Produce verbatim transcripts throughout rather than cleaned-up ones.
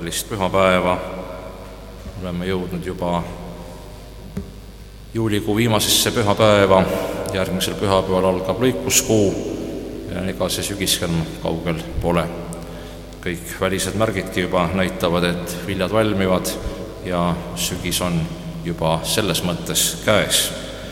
kallist pühapäeva. Oleme jõudnud juba juulikuu viimasesse pühapäeva. Järgmisel pühapäeval algab lõikuskuu ja ega see sügiskelm kaugel pole. Kõik välised märgidki juba näitavad, et viljad valmivad ja sügis on juba selles mõttes käes.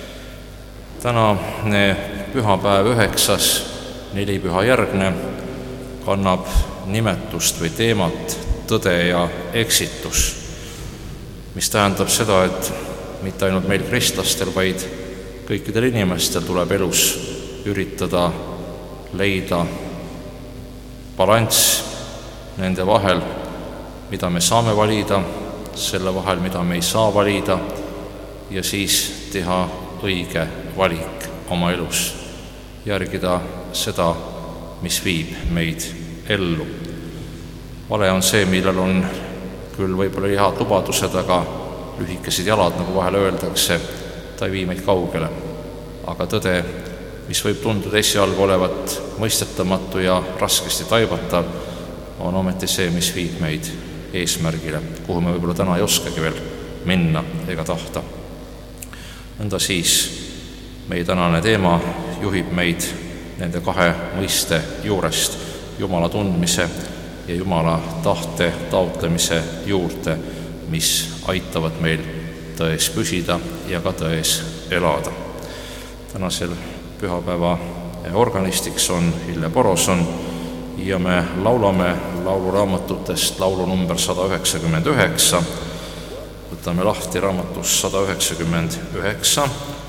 Tänane pühapäev üheksas, nelipüha järgne, kannab nimetust või teemat tõde ja eksitus, mis tähendab seda, et mitte ainult meil kristlastel, vaid kõikidel inimestel tuleb elus üritada leida balanss nende vahel, mida me saame valida, selle vahel, mida me ei saa valida, ja siis teha õige valik oma elus, järgida seda, mis viib meid ellu. Vale on see, millel on küll võib-olla head lubadused, aga lühikesed jalad, nagu vahel öeldakse, ta ei vii meid kaugele. Aga tõde, mis võib tunduda esialgu olevat mõistetamatu ja raskesti taibatav, on ometi see, mis viib meid eesmärgile, kuhu me võib-olla täna ei oskagi veel minna ega tahta. Nõnda siis meie tänane teema juhib meid nende kahe mõiste juurest, Jumala tundmise ja Jumala tahte taotlemise juurde, mis aitavad meil tões püsida ja ka tões elada. Tänasel pühapäeva organistiks on Hille Poroson ja me laulame lauluraamatutest laulu number sada üheksakümmend üheksa. Võtame lahti raamatus sada üheksakümmend üheksa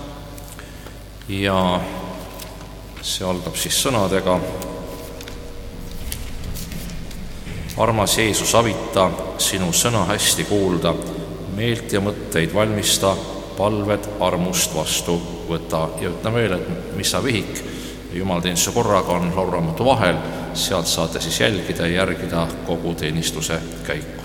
ja see algab siis sõnadega: Armas Jeesus, avita sinu sõna hästi kuulda, meelt ja mõtteid valmista, palved armust vastu võta. Ja ütleme veel, et mis sa vihik jumalateenistuse korraga on lauluraamatu vahel, sealt saate siis jälgida ja järgida kogu teenistuse käiku.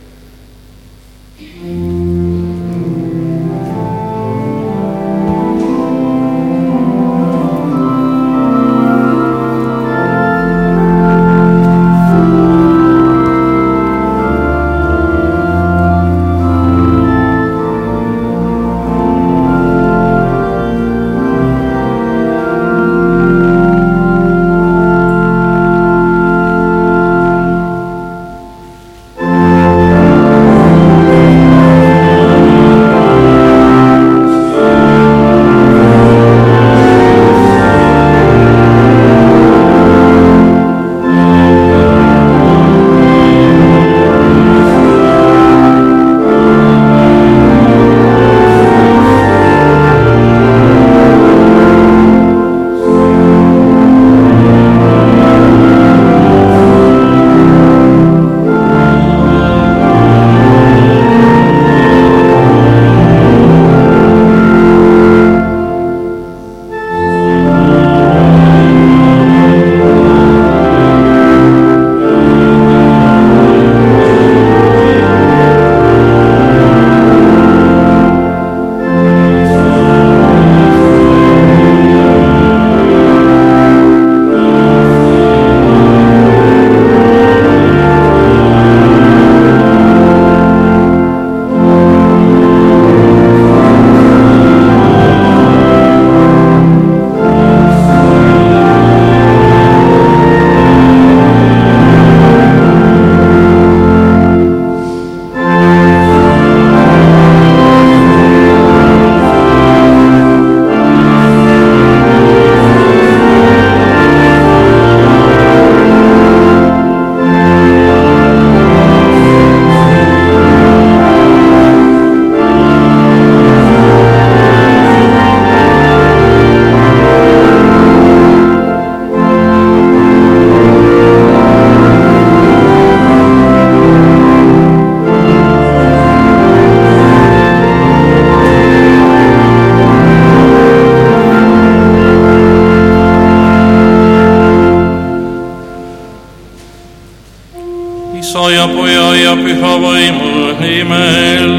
Isa ja Poja ja Püha Vaimu nimel.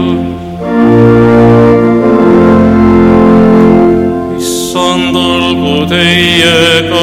Issand olgu teiega.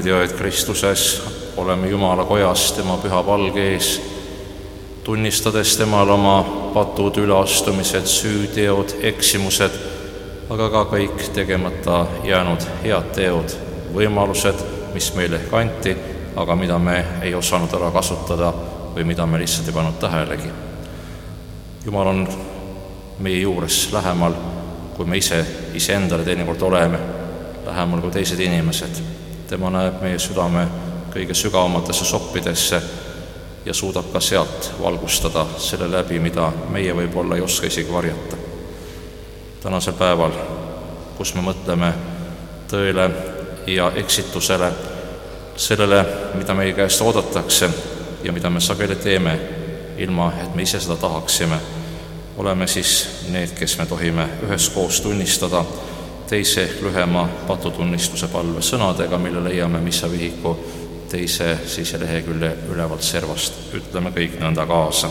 teajaid Kristuses, oleme Jumala kojas tema püha palge ees, tunnistades temal oma patud, üleastumised, süüteod, eksimused, aga ka kõik tegemata jäänud head teod, võimalused, mis meile ehk anti, aga mida me ei osanud ära kasutada või mida me lihtsalt ei pannud tähelegi. Jumal on meie juures lähemal, kui me ise iseendale teinekord oleme, lähemal kui teised inimesed. Tema näeb meie südame kõige sügavamatesse soppidesse ja suudab ka sealt valgustada selle läbi, mida meie võib-olla ei oska isegi varjata. Tänasel päeval, kus me mõtleme tõele ja eksitusele, sellele, mida meie käest oodatakse ja mida me sageli teeme, ilma et me ise seda tahaksime, oleme siis need, kes me tohime üheskoos tunnistada teise ehk lühema patutunnistuse palve sõnadega, mille leiame missa vihiku teise siis lehekülje ülevalt servast. Ütleme kõik nõnda kaasa.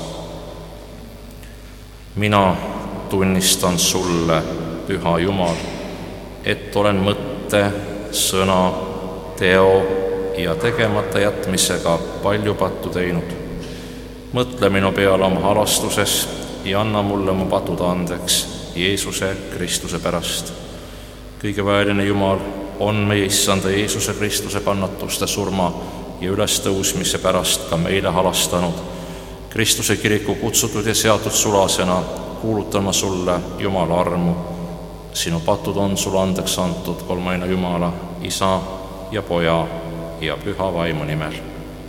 Mina tunnistan sulle, püha Jumal, et olen mõtte, sõna, teo ja tegemata jätmisega palju pattu teinud. Mõtle minu peale oma halastuses ja anna mulle mu patud andeks Jeesuse Kristuse pärast. Kõige väeline Jumal on meie Issanda Jeesuse Kristuse kannatuste, surma ja ülestõusmise pärast ka meile halastanud. Kristuse kiriku kutsutud ja seatud sulasena kuulutama sulle Jumala armu. Sinu patud on sulle andeks antud kolmaina Jumala, Isa ja Poja ja Püha Vaimu nimel.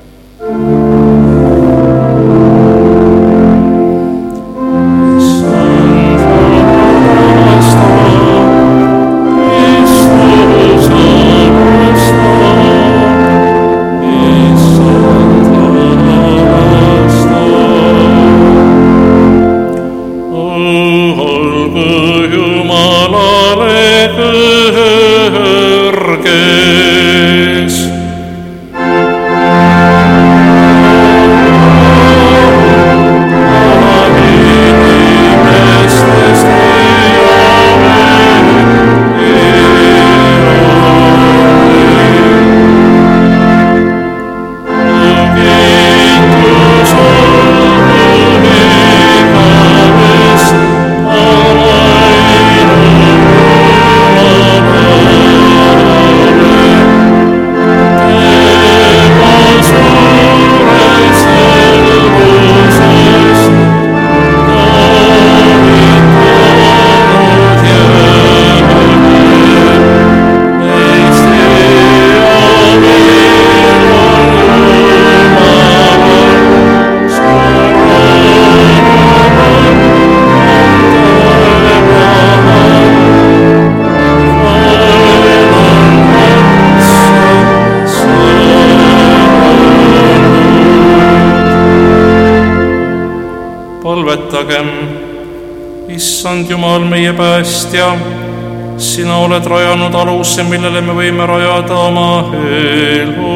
Palvetagem. Issand Jumal, meie päästja, sina oled rajanud aluse, millele me võime rajada oma elu.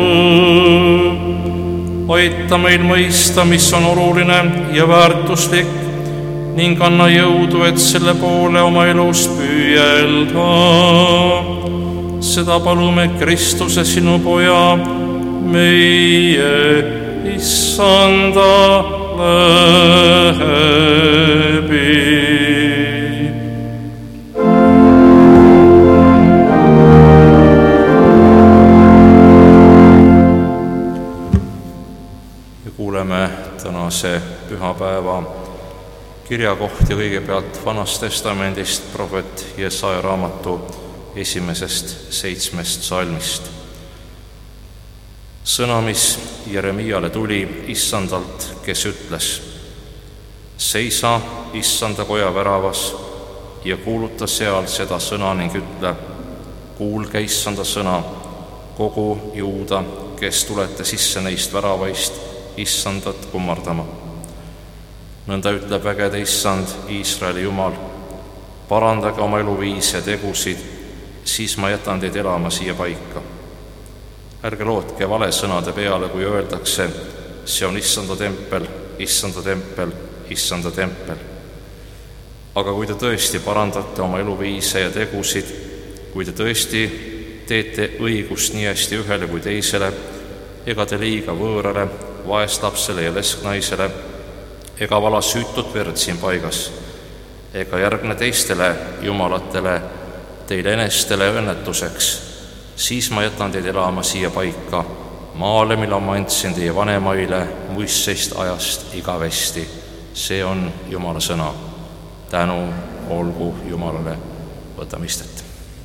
Aita meil mõista, mis on oluline ja väärtuslik ning anna jõudu, et selle poole oma elus püüelda. Seda palume Kristuse, sinu Poja, meie Issanda läbi. Ja kuuleme tänase pühapäeva kirjakohti kõigepealt Vanast Testamendist, prohvet Jesaja raamatu esimesest seitsmest salmist. Sõna, mis Jeremiale tuli Issandalt, kes ütles: seisa Issanda koja väravas ja kuuluta seal seda sõna ning ütle: kuulge Issanda sõna, kogu Juuda, kes tulete sisse neist väravaist Issandat kummardama. Nõnda ütleb vägede Issand, Iisraeli Jumal: parandage oma eluviise ja tegusid, siis ma jätan teid elama siia paika. Ärge lootke vale sõnade peale, kui öeldakse: see on Issanda tempel, Issanda tempel, Issanda tempel. Aga kui te tõesti parandate oma eluviise ja tegusid, kui te tõesti teete õigust nii hästi ühele kui teisele, ega te liiga võõrale, vaeslapsele ja lesknaisele, ega vala süütut verd siin paigas, ega järgne teistele jumalatele, teile enestele õnnetuseks, siis ma jätan teid elama siia paika, maale, mille ma andsin teie vanemaile muistseist ajast igavesti. See on Jumala sõna. Tänu olgu Jumalale. Võtame istet.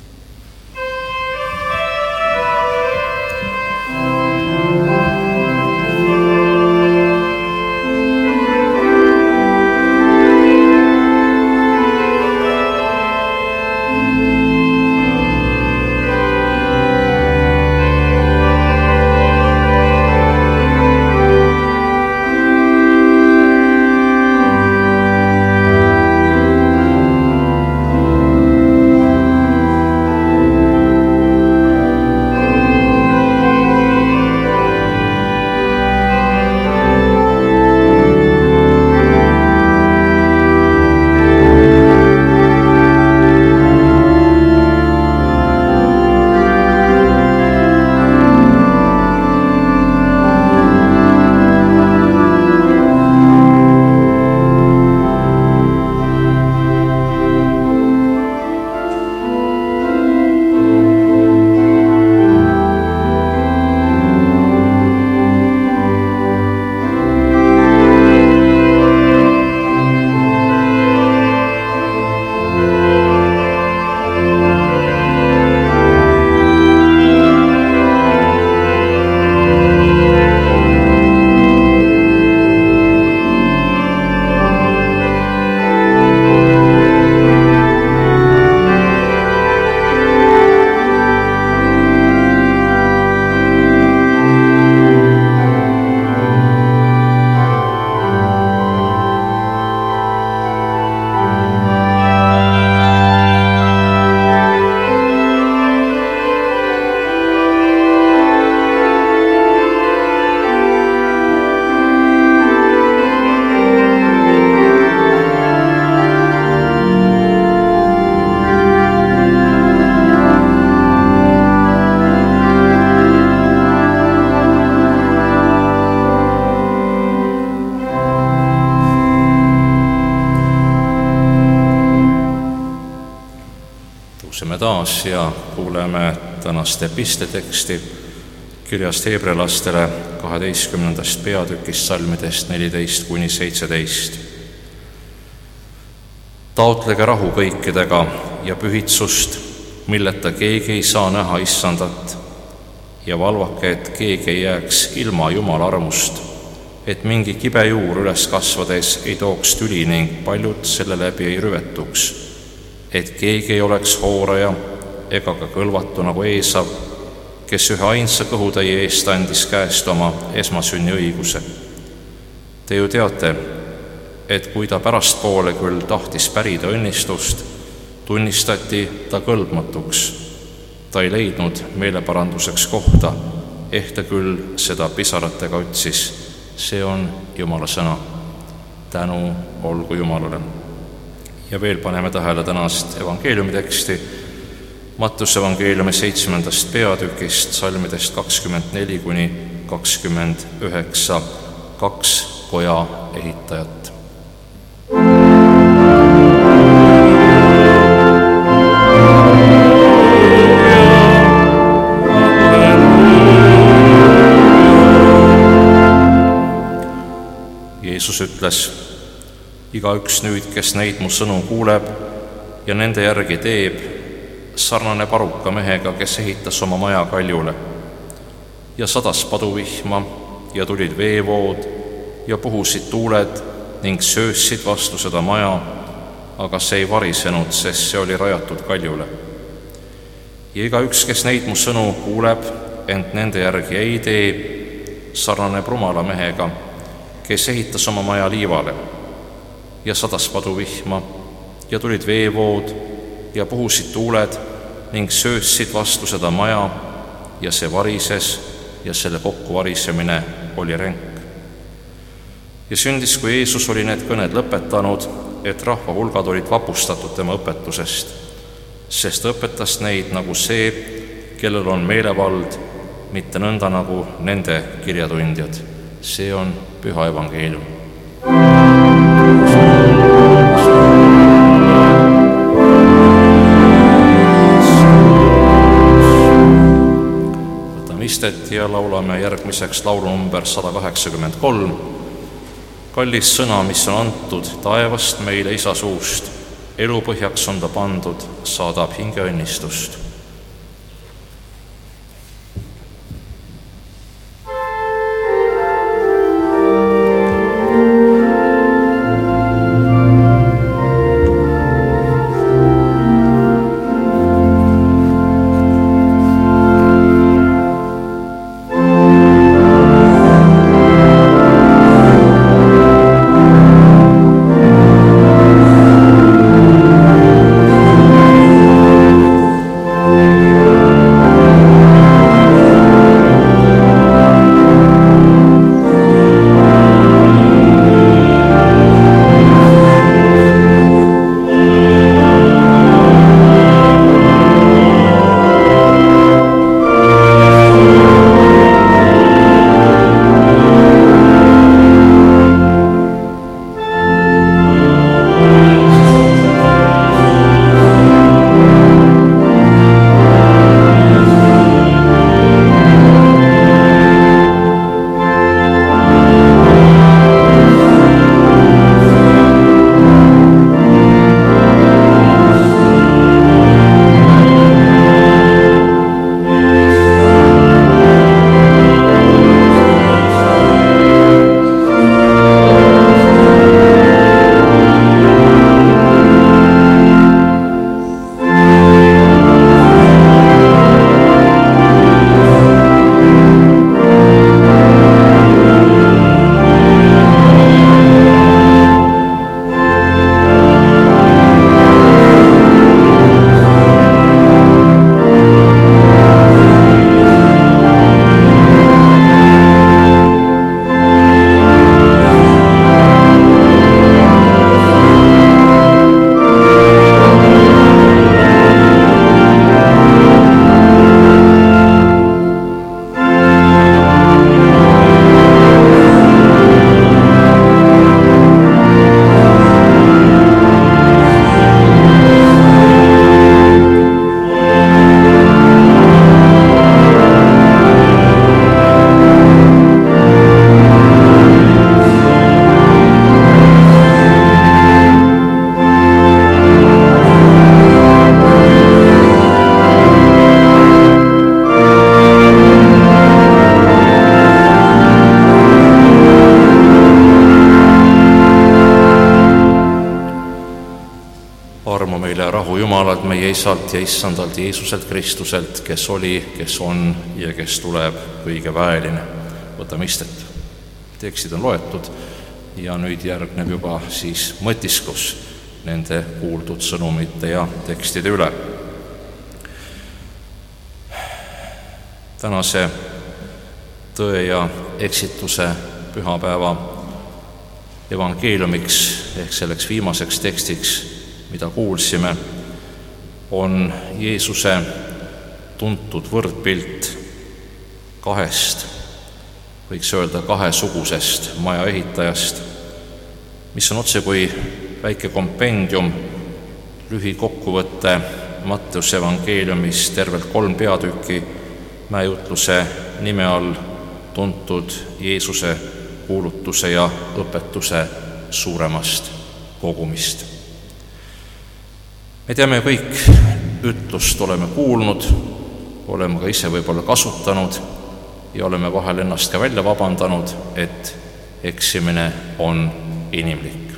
Taas ja kuuleme tänast epistleteksti kirjast heebrealastele kaheteistkümnendast peatükist salmidest neliteist kuni seitseteist. Taotlege rahu kõikidega ja pühitsust, milleta keegi ei saa näha issandat, ja valvake, et keegi ei jääks ilma Jumala armust, et mingi kibe juur üles kasvades ei tooks tüli ning paljud selle läbi ei rüvetuks, et keegi ei oleks hooraja ega ka kõlvatu nagu Eesav, kes ühe ainsa kõhutäie eest andis käest oma esmasünni õiguse. Te ju teate, et kui ta pärastpoole küll tahtis pärida õnnistust, tunnistati ta kõlbmatuks. Ta ei leidnud meeleparanduseks kohta, ehk ta küll seda pisaratega otsis. See on Jumala sõna. Tänu olgu Jumalale. Ja veel paneme tähele tänast evangeeliumi teksti, Mattuse evangeeliumi seitsmendast peatükist, salmidest kakskümmend neli kuni kakskümmend üheksa, kaks koja ehitajat. Jeesus ütles: igaüks nüüd, kes neid mu sõnu kuuleb ja nende järgi teeb, sarnane paruka mehega, kes ehitas oma maja kaljule. Ja sadas paduvihma ja tulid veevood ja puhusid tuuled ning söössid vastu seda maja, aga see ei varisenud, sest see oli rajatud kaljule. Ja igaüks, kes neid mu sõnu kuuleb, ent nende järgi ei tee, sarnaneb rumala mehega, kes ehitas oma maja liivale. Ja sadas paduvihma ja tulid veevood ja puhusid tuuled ning söössid vastu seda maja ja see varises ja selle kokkuvarisemine oli ränk. Ja sündis, kui Jeesus oli need kõned lõpetanud, et rahva hulgad olid vapustatud tema õpetusest, sest õpetas neid nagu see, kellel on meelevald, mitte nõnda nagu nende kirjatundjad. See on püha evangeelium. Võtame istet ja laulame järgmiseks laulu number sada kaheksakümmend kolm. Kallis sõna, mis on antud taevast meile isa suust, elu põhjaks on ta pandud, saadab hinge õnnistust. Jumalalt meie Isalt ja Issandalt Jeesuselt Kristuselt, kes oli, kes on ja kes tuleb õigeväeline. Võtame istet. Tekstid on loetud ja nüüd järgneb juba siis mõtiskus nende kuuldud sõnumite ja tekstide üle. Tänase tõe ja eksituse pühapäeva evangeeliumiks ehk selleks viimaseks tekstiks, mida kuulsime, on Jeesuse tuntud võrdpilt kahest, võiks öelda kahesugusest majaehitajast, mis on otse kui väike kompendium, lühikokkuvõte Matteuse evangeeliumis tervelt kolm peatükki mäejutluse nime all tuntud Jeesuse kuulutuse ja õpetuse suuremast kogumist. Me teame kõik, ütlust oleme kuulnud, oleme ka ise võib-olla kasutanud ja oleme vahel ennast ka välja vabandanud, et eksimine on inimlik.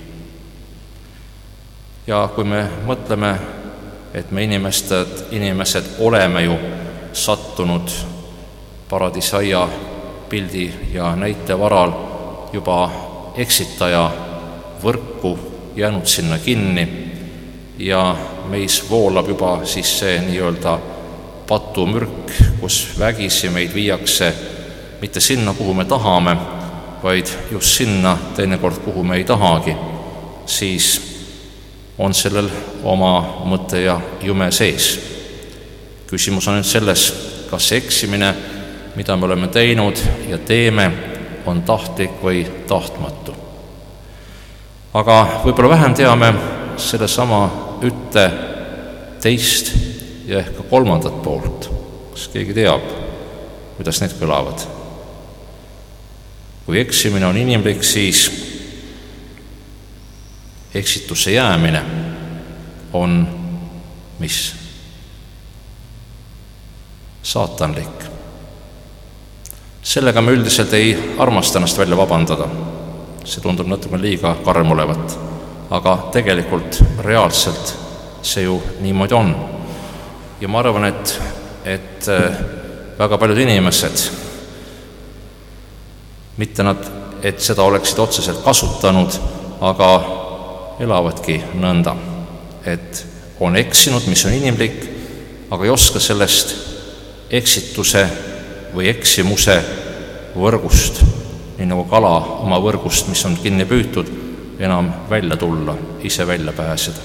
Ja kui me mõtleme, et me inimesed, inimesed oleme ju sattunud paradiisaia pildi ja näite varal juba eksitaja võrku, jäänud sinna kinni ja meis voolab juba siis see nii-öelda patumürk, kus vägisi meid viiakse mitte sinna, kuhu me tahame, vaid just sinna teinekord, kuhu me ei tahagi, siis on sellel oma mõte ja jume sees. Küsimus on nüüd selles, kas eksimine, mida me oleme teinud ja teeme, on tahtlik või tahtmatu. Aga võib-olla vähem teame sellesama ütte teist ja ehk ka kolmandat poolt. Kas keegi teab, kuidas need kõlavad? Kui eksimine on inimlik, siis eksitusse jäämine on mis? Saatanlik. Sellega me üldiselt ei armasta ennast välja vabandada. See tundub natuke liiga karm olevat. Aga tegelikult reaalselt see ju niimoodi on. Ja ma arvan, et, et väga paljud inimesed, mitte nad, et seda oleksid otseselt kasutanud, aga elavadki nõnda, et on eksinud, mis on inimlik, aga ei oska sellest eksituse või eksimuse võrgust, nii nagu kala oma võrgust, mis on kinni püütud, enam välja tulla, ise välja pääseda.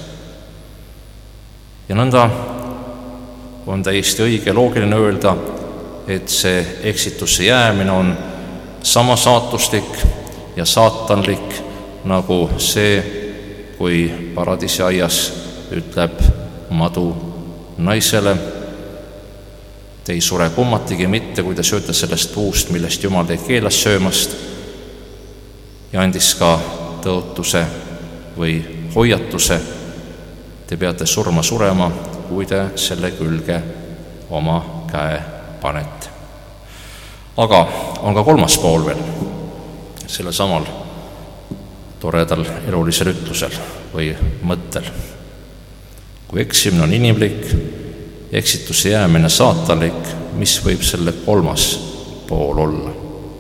Ja nõnda on täiesti õige loogiline öelda, et see eksitusse jäämine on sama saatuslik ja saatanlik nagu see, kui paradiisi aias ütleb madu naisele, te ei sure kummatigi mitte, kui te sööte sellest puust, millest Jumal teid keelas söömast, ja andis ka tõotuse või hoiatuse, te peate surma surema, kui te selle külge oma käe panete. Aga on ka kolmas pool veel selle samal toredal elulisel ütlusel või mõttel. Kui eksimine on inimlik, eksitusse jäämine saatanlik, mis võib selle kolmas pool olla?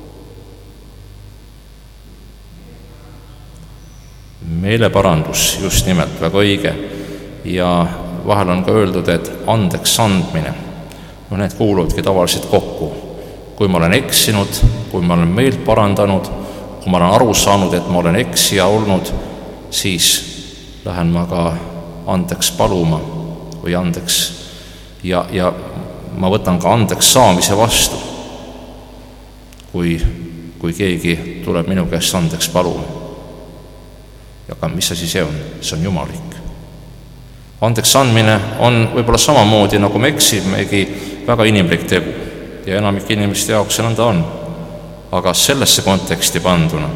Meeleparandus, just nimelt, väga õige. Ja vahel on ka öeldud, et andeks andmine, no need kuuluvadki tavaliselt kokku. Kui ma olen eksinud, kui ma olen meelt parandanud, kui ma olen aru saanud, et ma olen eksija olnud, siis lähen ma ka andeks paluma või andeks ja, ja ma võtan ka andeks saamise vastu, kui, kui keegi tuleb minu käest andeks paluma. Aga mis asi see on? See on jumalik. Andeks andmine on võib-olla samamoodi, nagu me eksimegi, väga inimlik tegu ja enamik inimeste jaoks see nõnda on. Aga sellesse konteksti panduna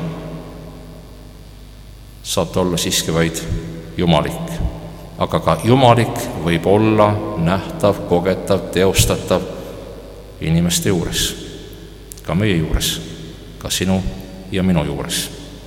saab ta olla siiski vaid jumalik. Aga ka jumalik võib olla nähtav, kogetav, teostatav inimeste juures, ka meie juures, ka sinu ja minu juures.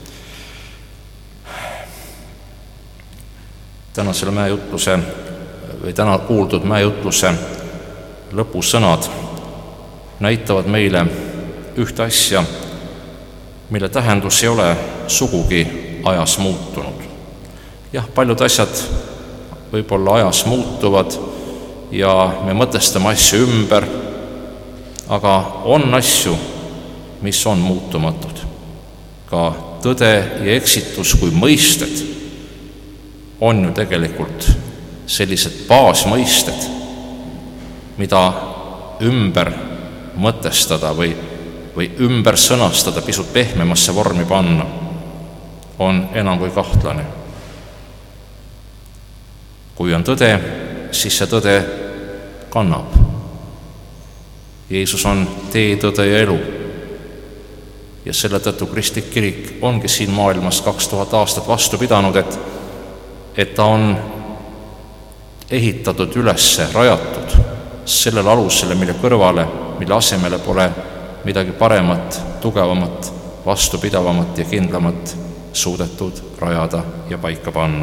Täna selle mäejutluse või täna kuuldud mäejutluse lõpusõnad näitavad meile ühte asja, mille tähendus ei ole sugugi ajas muutunud. Jah, paljud asjad võib-olla ajas muutuvad ja me mõtestame asju ümber, aga on asju, mis on muutumatud. Ka tõde ja eksitus kui mõisted on ju tegelikult sellised baasmõisted, mida ümber mõtestada või, või ümber sõnastada, pisut pehmemasse vormi panna, on enam kui kahtlane. Kui on tõde, siis see tõde kannab. Jeesus on tee, tõde ja elu. Ja selle tõttu kristlik kirik ongi siin maailmas kaks tuhat aastat vastu pidanud, et, et ta on ehitatud ülesse, rajatud sellele alusele, mille kõrvale, mille asemele pole midagi paremat, tugevamat, vastupidavamat ja kindlamat suudetud rajada ja paika panna.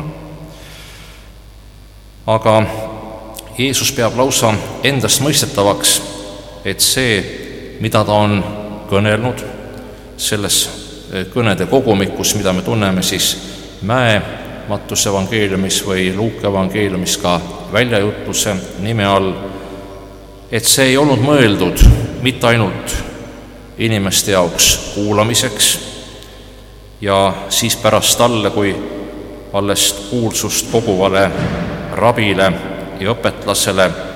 Aga Jeesus peab lausa endast mõistetavaks, et see, mida ta on kõnelnud selles kõnede kogumikus, mida me tunneme siis mäe Mattuse evangeeliumis või Luuka evangeeliumis ka väljajutluse nime all, et see ei olnud mõeldud mitte ainult inimeste jaoks kuulamiseks ja siis pärast talle, kui alles kuulsust koguvale rabile ja õpetlasele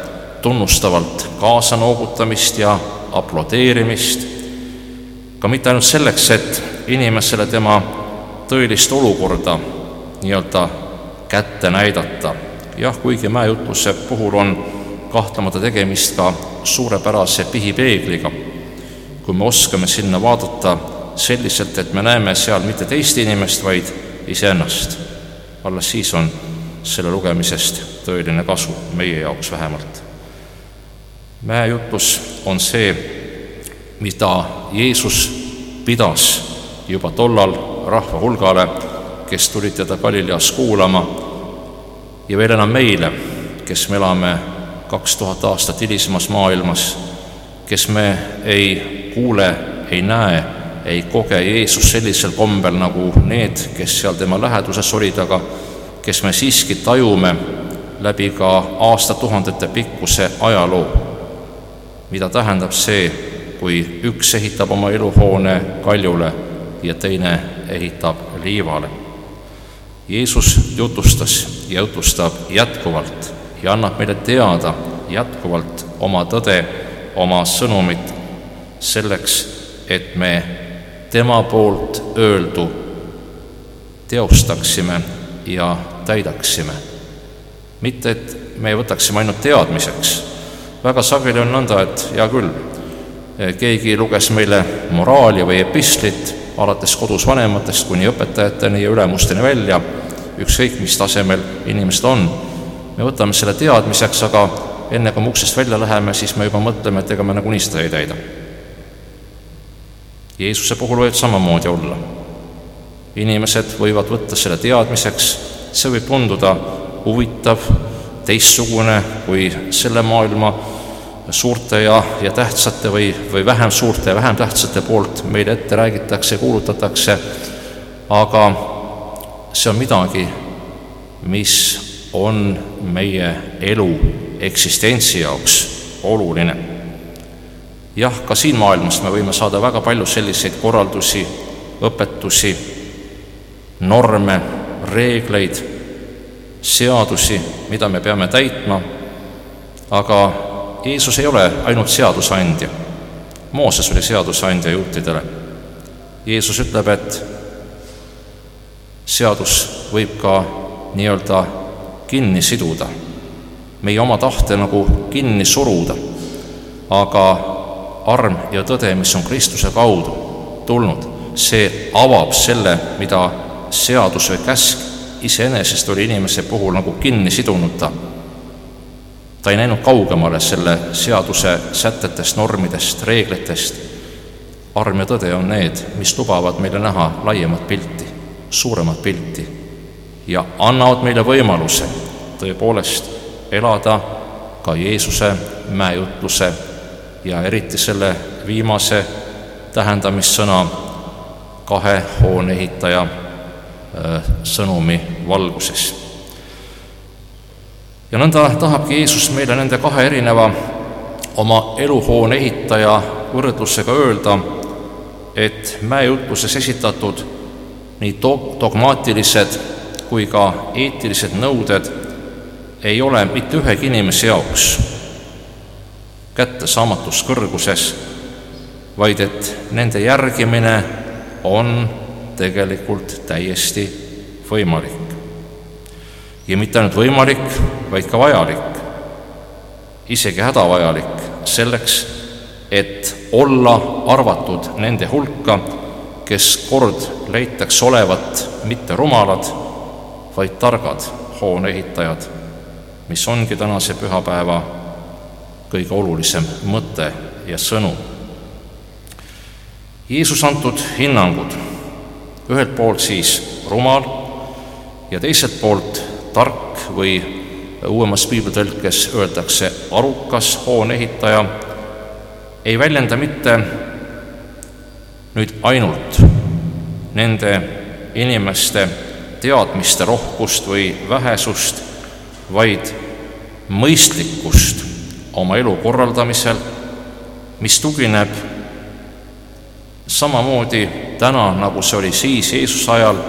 tunnustavalt kaasanoogutamist ja aplodeerimist, ka mitte ainult selleks, et inimesele tema tõelist olukorda nii-öelda kätte näidata. Jah, kuigi mäejutluse puhul on kahtlemata tegemist ka suurepärase pihipeegliga, kui me oskame sinna vaadata selliselt, et me näeme seal mitte teist inimest, vaid iseennast. Alles siis on selle lugemisest tõeline kasu, meie jaoks vähemalt. Mäejutlus on see, mida Jeesus pidas juba tollal rahva hulgale, kes tulid teda Galileas kuulama, ja veel enam meile, kes me elame kaks tuhat aastat hilisemas maailmas, kes me ei kuule, ei näe, ei koge Jeesus sellisel kombel nagu need, kes seal tema läheduses olid, aga kes me siiski tajume läbi ka aastatuhandete pikkuse ajaloo, mida tähendab see, kui üks ehitab oma eluhoone kaljule ja teine ehitab liivale. Jeesus jutustas ja jutustab jätkuvalt ja annab meile teada jätkuvalt oma tõde, oma sõnumit selleks, et me tema poolt öeldu teostaksime ja täidaksime. Mitte, et me võtaksime ainult teadmiseks. Väga sageli on nõnda, et hea küll, keegi luges meile moraali või epistlit, alates kodus vanematest kuni õpetajateni ja ülemusteni välja, ükskõik mis tasemel inimesed on. Me võtame selle teadmiseks, aga enne kui me uksest välja läheme, siis me juba mõtleme, et ega me nagunii seda ei täida. Jeesuse puhul võib samamoodi olla. Inimesed võivad võtta selle teadmiseks, see võib tunduda huvitav, teistsugune kui selle maailma suurte ja, ja tähtsate või, või vähem suurte ja vähem tähtsate poolt meile ette räägitakse ja kuulutatakse, aga see on midagi, mis on meie elu eksistentsi jaoks oluline. Jah, ka siin maailmas me võime saada väga palju selliseid korraldusi, õpetusi, norme, reegleid, seadusi, mida me peame täitma, aga Jeesus ei ole ainult seadusandja. Mooses oli seadusandja juutidele. Jeesus ütleb, et seadus võib ka nii-öelda kinni siduda, meie oma tahte nagu kinni suruda, aga arm ja tõde, mis on Kristuse kaudu tulnud, see avab selle, mida seadus või käsk iseenesest oli inimese puhul nagu kinni sidunuta. Ta ei näinud kaugemale selle seaduse sätetest, normidest, reeglitest. Arm ja tõde on need, mis lubavad meile näha laiemat pilti, suuremat pilti ja annavad meile võimaluse tõepoolest elada ka Jeesuse mäejutluse ja eriti selle viimase tähendamissõna kahe hoone ehitaja sõnumi valguses. Ja nõnda tahabki Jeesus meile nende kahe erineva oma eluhoone ehitaja võrdlusega öelda, et mäejutluses esitatud nii dogmaatilised kui ka eetilised nõuded ei ole mitte ühegi inimese jaoks kättesaamatus kõrguses, vaid et nende järgimine on tegelikult täiesti võimalik. Ja mitte ainult võimalik, vaid ka vajalik, isegi hädavajalik selleks, et olla arvatud nende hulka, kes kord leitakse olevat mitte rumalad, vaid targad hooneehitajad, mis ongi tänase pühapäeva kõige olulisem mõte ja sõnum. Jeesus antud hinnangud, ühelt poolt siis rumal ja teiselt poolt tark või uuemas piiblitõlkes öeldakse arukas hooneehitaja, ei väljenda mitte nüüd ainult nende inimeste teadmiste rohkust või vähesust, vaid mõistlikkust oma elu korraldamisel, mis tugineb samamoodi täna, nagu see oli siis Jeesuse ajal,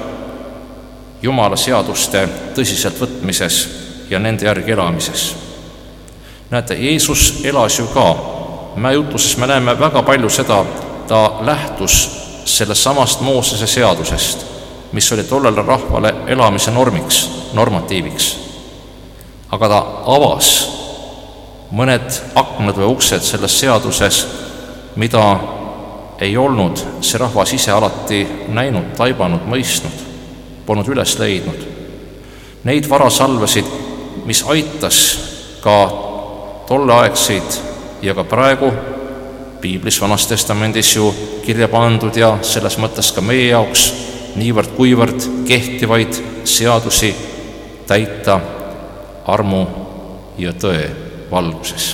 Jumala seaduste tõsiselt võtmises ja nende järgi elamises. Näete, Jeesus elas ju ka. Mäe jutluses me näeme väga palju seda, ta lähtus sellest samast Moosese seadusest, mis oli tollele rahvale elamise normiks, normatiiviks. Aga ta avas mõned aknad või uksed selles seaduses, mida ei olnud see rahvas ise alati näinud, taibanud, mõistnud, polnud üles leidnud. Neid varasalvesid, mis aitas ka tolleaegseid ja ka praegu Piiblis Vanas Testamendis ju kirja pandud ja selles mõttes ka meie jaoks niivõrd kuivõrd kehtivaid seadusi täita armu ja tõe valguses.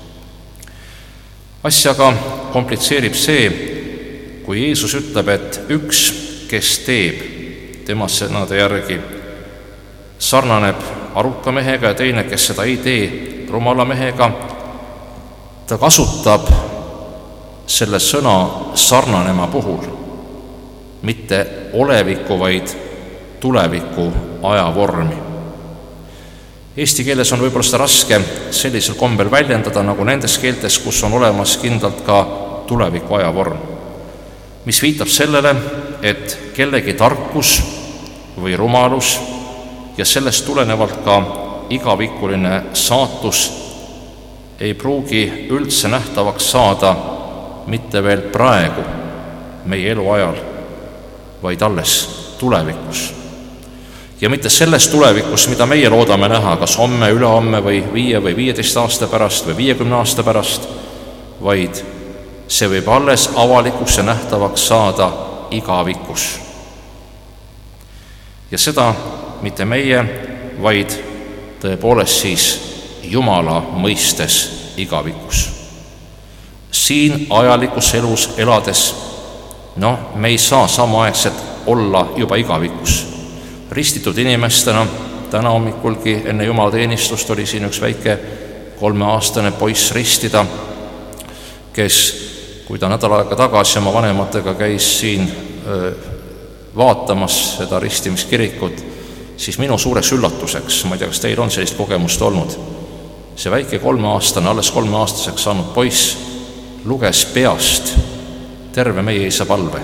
Asjaga komplitseerib see, kui Jeesus ütleb, et üks, kes teeb tema sõnade järgi, sarnaneb aruka mehega ja teine, kes seda ei tee, rumala mehega. Ta kasutab selle sõna sarnanema puhul mitte oleviku, vaid tuleviku ajavormi. Eesti keeles on võib-olla seda raske sellisel kombel väljendada nagu nendes keeltes, kus on olemas kindlalt ka tuleviku ajavorm, mis viitab sellele, et kellegi tarkus või rumalus ja sellest tulenevalt ka igavikuline saatus ei pruugi üldse nähtavaks saada mitte veel praegu meie eluajal, vaid alles tulevikus. Ja mitte selles tulevikus, mida meie loodame näha, kas homme, ülehomme või viie või viieteist aasta pärast või viiekümne aasta pärast, vaid see võib alles avalikuks ja nähtavaks saada igavikus. Ja seda mitte meie, vaid tõepoolest siis Jumala mõistes igavikus. Siin ajalikus elus elades, noh, me ei saa samaaegselt olla juba igavikus. Ristitud inimestena, täna hommikulgi enne jumalateenistust oli siin üks väike kolmeaastane poiss ristida, kes, kui ta nädal aega tagasi oma vanematega käis siin öö, vaatamas seda ristimiskirikut, siis minu suureks üllatuseks, ma ei tea, kas teil on sellist kogemust olnud, see väike kolmeaastane, alles kolmeaastaseks saanud poiss luges peast terve meie isa palve.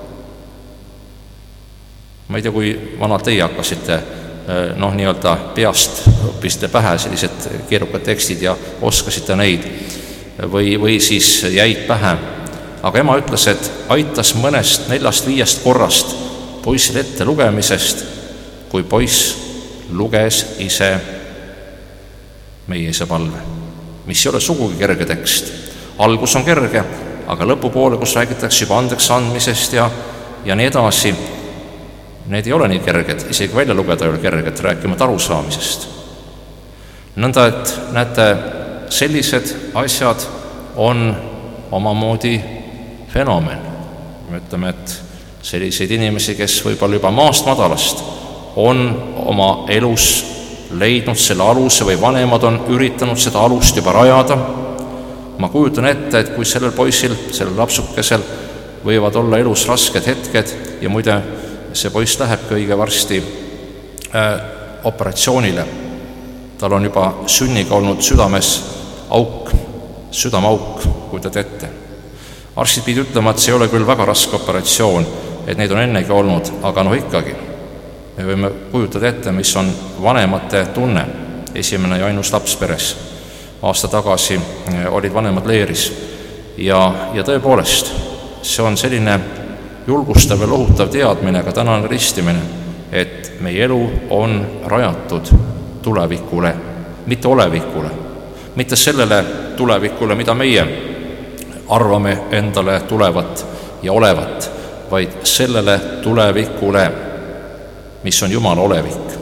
Ma ei tea, kui vanalt teie hakkasite, noh, nii-öelda peast õppisite pähe sellised keerukad tekstid ja oskasite neid või, või siis jäid pähe. Aga ema ütles, et aitas mõnest neljast viiest korrast poisil ette lugemisest, kui poiss luges ise meie isa palve, mis ei ole sugugi kerge tekst. Algus on kerge, aga lõpupoole, kus räägitakse juba andeks andmisest ja, ja nii edasi, need ei ole nii kerged, isegi välja lugeda ei ole kerged, rääkimata arusaamisest. Nõnda, et näete, sellised asjad on omamoodi fenomen. Me ütleme, et selliseid inimesi, kes võib-olla juba maast madalast on oma elus leidnud selle aluse või vanemad on üritanud seda alust juba rajada. Ma kujutan ette, et kui sellel poisil, sellel lapsukesel võivad olla elus rasked hetked ja muide, see poiss lähebki õige varsti äh, operatsioonile. Tal on juba sünniga olnud südames auk, südameauk, kujutad ette. Arstid pidi ütlema, et see ei ole küll väga raske operatsioon, et neid on ennegi olnud, aga noh ikkagi. Me võime kujutada ette, mis on vanemate tunne, esimene ja ainus laps peres. Aasta tagasi olid vanemad leeris ja, ja tõepoolest, see on selline julgustav ja lohutav teadmine, ka tänane ristimine, et meie elu on rajatud tulevikule, mitte olevikule, mitte sellele tulevikule, mida meie arvame endale tulevat ja olevat, vaid sellele tulevikule, mis on Jumala olevik.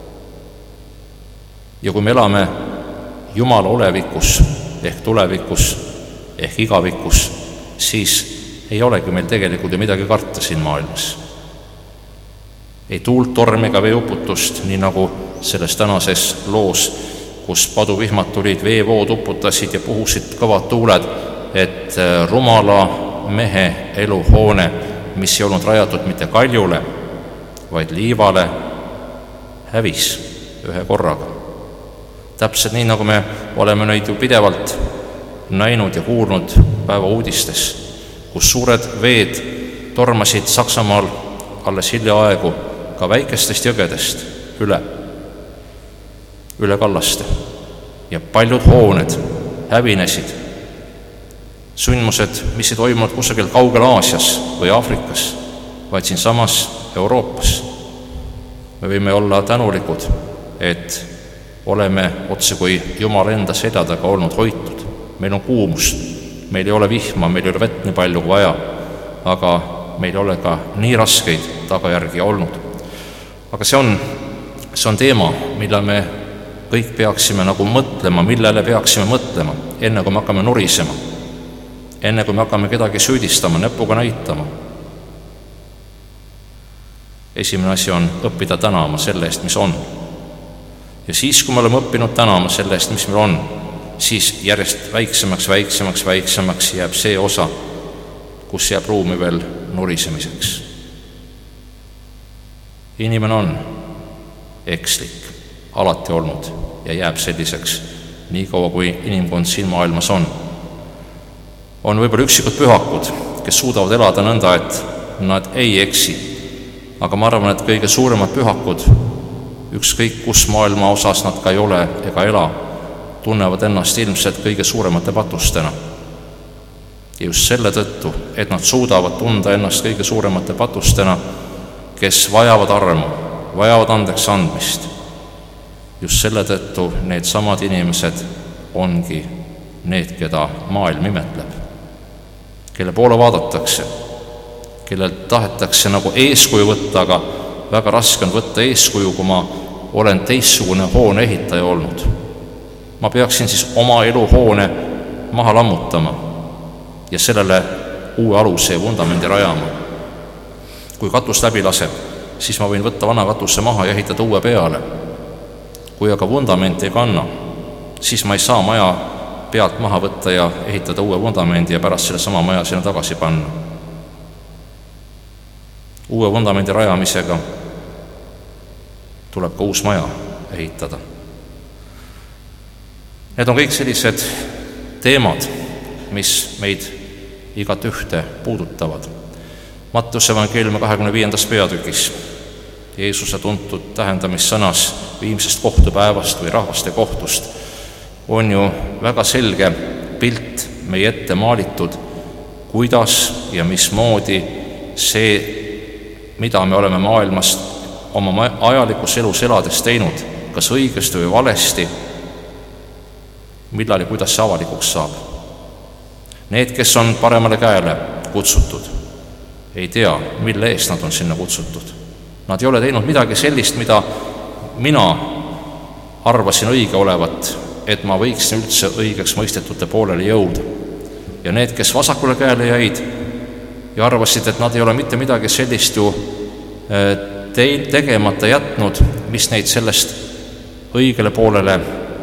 Ja kui me elame Jumala olevikus ehk tulevikus ehk igavikus, siis ei olegi meil tegelikult ju midagi karta siin maailmas. Ei tuult, tormi ega veeuputust, nii nagu selles tänases loos, kus paduvihmad tulid, veevood uputasid ja puhusid kõvad tuuled, et rumala mehe eluhoone, mis ei olnud rajatud mitte kaljule, vaid liivale, hävis ühe korraga. Täpselt nii, nagu me oleme neid ju pidevalt näinud ja kuulnud päeva uudistes, kus suured veed tormasid Saksamaal alles hiljaaegu ka väikestest jõgedest üle, üle kallaste ja paljud hooned hävinesid. Sündmused, mis ei toimunud kusagil kaugel Aasias või Aafrikas, vaid siin samas Euroopas. Me võime olla tänulikud, et oleme otse kui Jumal enda selja taga olnud hoitud. Meil on kuumus, meil ei ole vihma, meil ei ole vett nii palju kui vaja, aga meil ei ole ka nii raskeid tagajärgi olnud. Aga see on, see on teema, mille me kõik peaksime nagu mõtlema, millele peaksime mõtlema, enne kui me hakkame nurisema, enne kui me hakkame kedagi süüdistama, näpuga näitama. Esimene asi on õppida tänama selle eest, mis on. Ja siis, kui me oleme õppinud tänama selle eest, mis meil on, siis järjest väiksemaks, väiksemaks, väiksemaks jääb see osa, kus jääb ruumi veel nurisemiseks. Inimene on ekslik, alati olnud ja jääb selliseks, nii kaua kui inimkond siin maailmas on. On võib-olla üksikud pühakud, kes suudavad elada nõnda, et nad ei eksi, aga ma arvan, et kõige suuremad pühakud, ükskõik kus maailma osas nad ka ei ole ega ela, tunnevad ennast ilmselt kõige suuremate patustena. Ja just selle tõttu, et nad suudavad tunda ennast kõige suuremate patustena, kes vajavad armu, vajavad andeks andmist. Just selle tõttu need samad inimesed ongi need, keda maailm imetleb, kelle poole vaadatakse, kellelt tahetakse nagu eeskuju võtta, aga väga raske on võtta eeskuju, kui ma olen teistsugune hoone ehitaja olnud. Ma peaksin siis oma eluhoone maha lammutama ja sellele uue aluse ja vundamendi rajama. Kui katus läbi laseb, siis ma võin võtta vana katuse maha ja ehitada uue peale. Kui aga vundament ei kanna, siis ma ei saa maja pealt maha võtta ja ehitada uue vundamendi ja pärast selle sama maja sinna tagasi panna. Uue vundamendi rajamisega tuleb ka uus maja ehitada. Need on kõik sellised teemad, mis meid igat ühte puudutavad. Mattuse evangeeliumi kahekümne viiendas peatükis Jeesuse tuntud tähendamissõnas viimsest kohtupäevast või rahvaste kohtust on ju väga selge pilt meie ette maalitud, kuidas ja mismoodi see, mida me oleme maailmast oma ajalikus elus elades teinud, kas õigesti või valesti, millal ja kuidas see avalikuks saab. Need, kes on paremale käele kutsutud, ei tea, mille eest nad on sinna kutsutud. Nad ei ole teinud midagi sellist, mida mina arvasin õige olevat, et ma võiksin üldse õigeks mõistetute poolele jõuda. Ja need, kes vasakule käele jäid ja arvasid, et nad ei ole mitte midagi sellist ju te- tegemata jätnud, mis neid sellest õigele poolele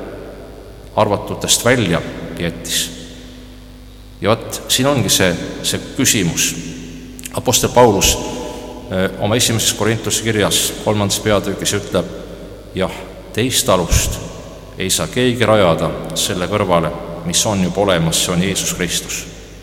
arvatutest välja jättis. Ja võt, siin ongi see, see küsimus. Apostel Paulus oma esimeses Korintuse kirjas kolmandas peatükis ütleb, jah, teist alust ei saa keegi rajada selle kõrvale, mis on juba olemas, see on Jeesus Kristus.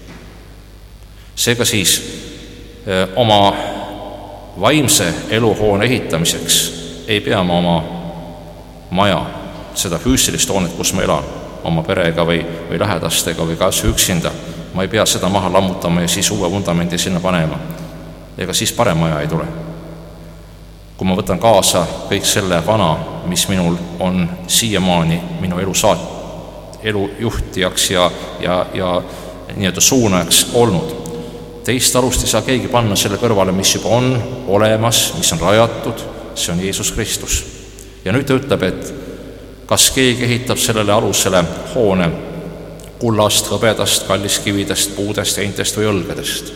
Seega siis oma vaimse eluhoone ehitamiseks ei pea ma oma maja, seda füüsilist hoonet, kus ma elan, oma perega või, või lähedastega või kas üksinda, ma ei pea seda maha lammutama ja siis uue vundamendi sinna panema. Ega siis parem maja ei tule. Kui ma võtan kaasa kõik selle vana, mis minul on siiamaani minu elu saat, elu juhtijaks ja, ja, ja nii-öelda suunajaks olnud. Teist alust ei saa keegi panna selle kõrvale, mis juba on olemas, mis on rajatud, see on Jeesus Kristus. Ja nüüd ta ütleb, et kas keegi ehitab sellele alusele hoone kullast, hõbedast, kalliskividest, puudest, heintest või õlgedest.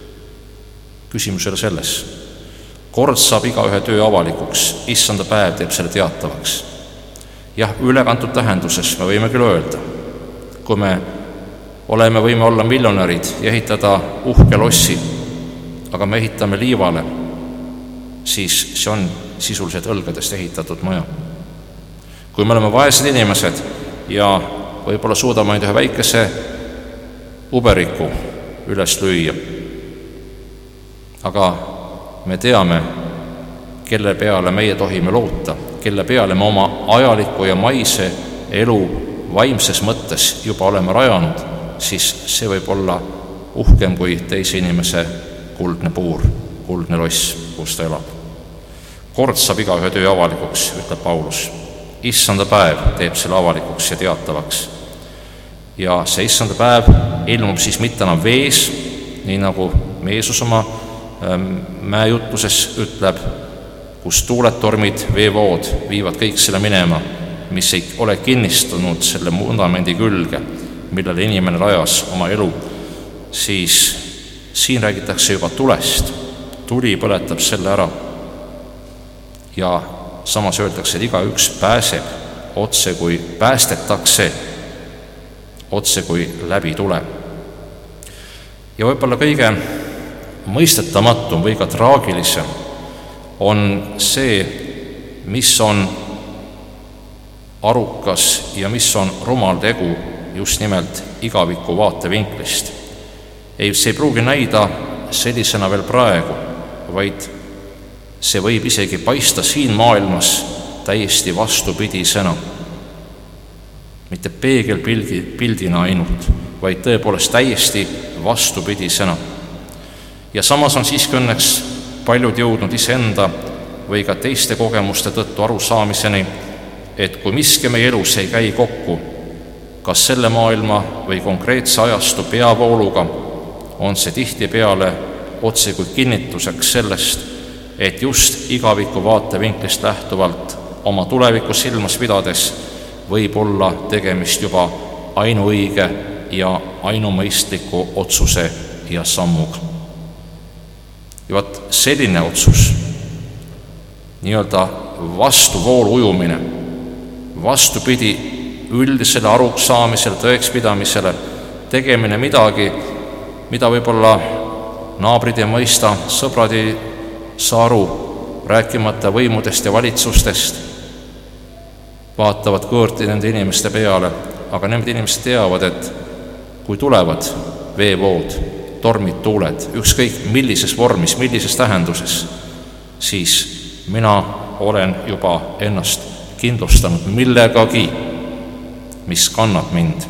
Küsimus ei ole selles. Kord saab iga ühe töö avalikuks, issanda päev teeb selle teatavaks. Jah, ülekantud tähenduses me võime küll öelda, kui me oleme, võime olla miljonärid ja ehitada uhke lossi, aga me ehitame liivale, siis see on sisuliselt õlgedest ehitatud maja. kui me oleme vaesed inimesed ja võib-olla suudame ainult ühe väikese uberiku üles lüüa, aga me teame, kelle peale meie tohime loota, kelle peale me oma ajaliku ja maise elu vaimses mõttes juba oleme rajanud, siis see võib olla uhkem kui teise inimese kuldne puur, kuldne loss, kus ta elab. Kord saab igaühe töö avalikuks, ütleb Paulus. Issanda päev teeb selle avalikuks ja teatavaks. Ja see issanda päev ilmub siis mitte enam vees, nii nagu Meesus oma mäejutluses ütleb, kus tuuled, tormid, veevood viivad kõik selle minema, mis ei ole kinnistunud selle vundamendi külge, millele inimene rajas oma elu, siis siin räägitakse juba tulest. Tuli põletab selle ära. Ja samas öeldakse, et igaüks pääseb otse kui päästetakse, otse kui läbi tuleb. Ja võib-olla kõige mõistetamatum või ka traagilisem on see, mis on arukas ja mis on rumal tegu just nimelt igaviku vaatevinklist. Ei, see ei pruugi näida sellisena veel praegu, vaid see võib isegi paista siin maailmas täiesti vastupidisena. Mitte peegelpildi, pildina ainult, vaid tõepoolest täiesti vastupidisena. Ja samas on siiski õnneks paljud jõudnud iseenda või ka teiste kogemuste tõttu arusaamiseni, et kui miski meie elus ei käi kokku, kas selle maailma või konkreetse ajastu peavooluga, on see tihtipeale otse kui kinnituseks sellest, et just igaviku vaatevinklist lähtuvalt oma tuleviku silmas pidades võib olla tegemist juba ainuõige ja ainumõistliku otsuse ja sammuga. Ja vaat selline otsus, nii-öelda vastuvoolu ujumine, vastupidi üldisele aruks saamisele, tõeks pidamisele, tegemine midagi, mida võib-olla naabrid ei mõista, sõbrad ei saa aru, rääkimata võimudest ja valitsustest, vaatavad kõõrti nende inimeste peale, aga need inimesed teavad, et kui tulevad veevood, tormid, tuuled, ükskõik millises vormis, millises tähenduses, siis mina olen juba ennast kindlustanud millegagi, mis kannab mind.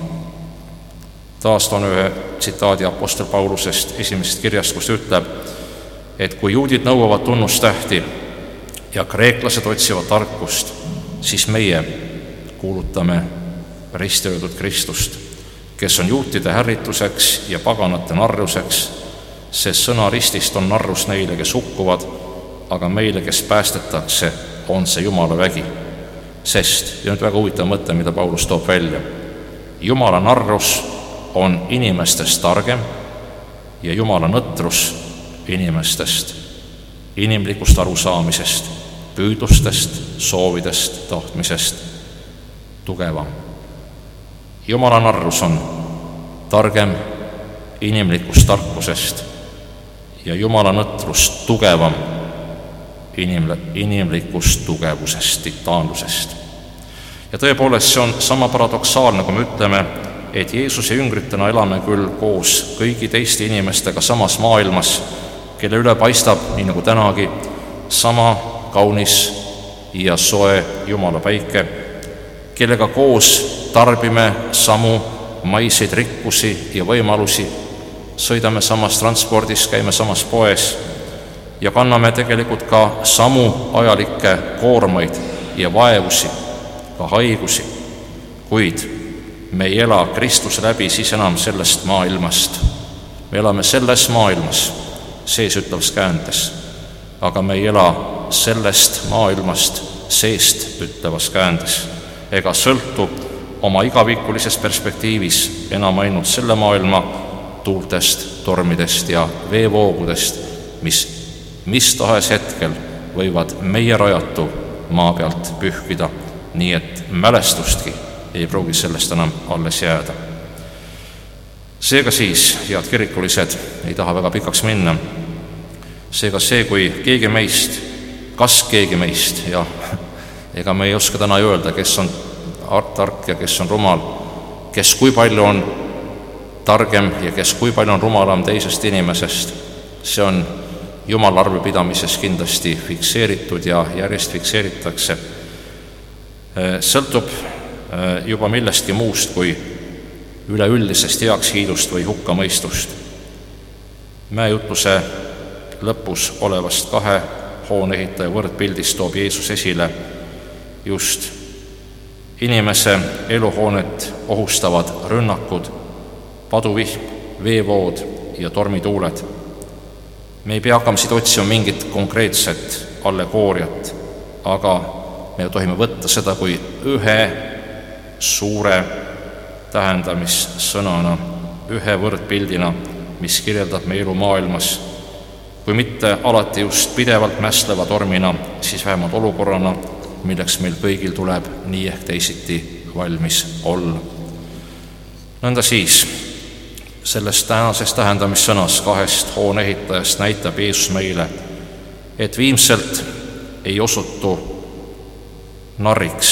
Taas toon ühe tsitaadi apostel Paulusest esimesest kirjast, kus ütleb, et kui juudid nõuavad tunnustähti ja kreeklased otsivad tarkust, siis meie kuulutame ristiöödud Kristust, kes on juutide härrituseks ja paganate narruseks, sest sõna ristist on narrus neile, kes hukkuvad, aga meile, kes päästetakse, on see Jumala vägi. Sest, ja nüüd väga huvitav mõte, mida Paulus toob välja, Jumala narrus on inimestest targem ja Jumala nõtrus inimestest, inimlikust arusaamisest, püüdlustest, soovidest, tahtmisest tugevam. Jumala narrus on targem inimlikust tarkusest ja Jumala nõtrus tugevam inimlikust tugevusest, titaanlusest. Ja tõepoolest see on sama paradoksaalne, kui me ütleme, et Jeesuse jüngritena elame küll koos kõigi teiste inimestega samas maailmas, kelle üle paistab, nii nagu tänagi, sama kaunis ja soe Jumala päike, kellega koos tarbime samu maiseid rikkusi ja võimalusi, sõidame samas transpordis, käime samas poes ja kanname tegelikult ka samu ajalikke koormaid ja vaevusi, ka haigusi, kuid me ei ela Kristuse läbi siis enam sellest maailmast. Me elame selles maailmas, sees ütlevas käändes, aga me ei ela sellest maailmast seest ütlevas käändes, ega sõltu oma igavikulises perspektiivis enam ainult selle maailma tuultest, tormidest ja veevoogudest, mis mis tahes hetkel võivad meie rajatu maa pealt pühkida, nii et mälestustki ei pruugi sellest enam alles jääda. Seega siis, head kirikulised, ei taha väga pikaks minna, seega see, kui keegi meist, kas keegi meist, ja ega me ei oska täna öelda, kes on tark ja kes on rumal, kes kui palju on targem ja kes kui palju on rumalam teisest inimesest. See on Jumala arvepidamises kindlasti fikseeritud ja järjest fikseeritakse. Sõltub juba millestki muust kui üleüldisest heakskiidust või hukkamõistust. Mäejutluse lõpus olevast kahe hooneehitaja võrdpildist toob Jeesus esile just inimese eluhoonet ohustavad rünnakud, paduvihm, veevood ja tormituuled. Me ei pea hakkama siit otsima mingit konkreetset allegooriat, aga me tohime võtta seda kui ühe suure tähendamissõnana, ühe võrdpildina, mis kirjeldab meie elu maailmas, kui mitte alati just pidevalt mästleva tormina, siis vähemalt olukorrana, milleks meil kõigil tuleb nii ehk teisiti valmis olla. Nõnda siis, sellest tänasest tähendamissõnas kahest hooneehitajast näitab Jeesus meile, et viimselt ei osutu narriks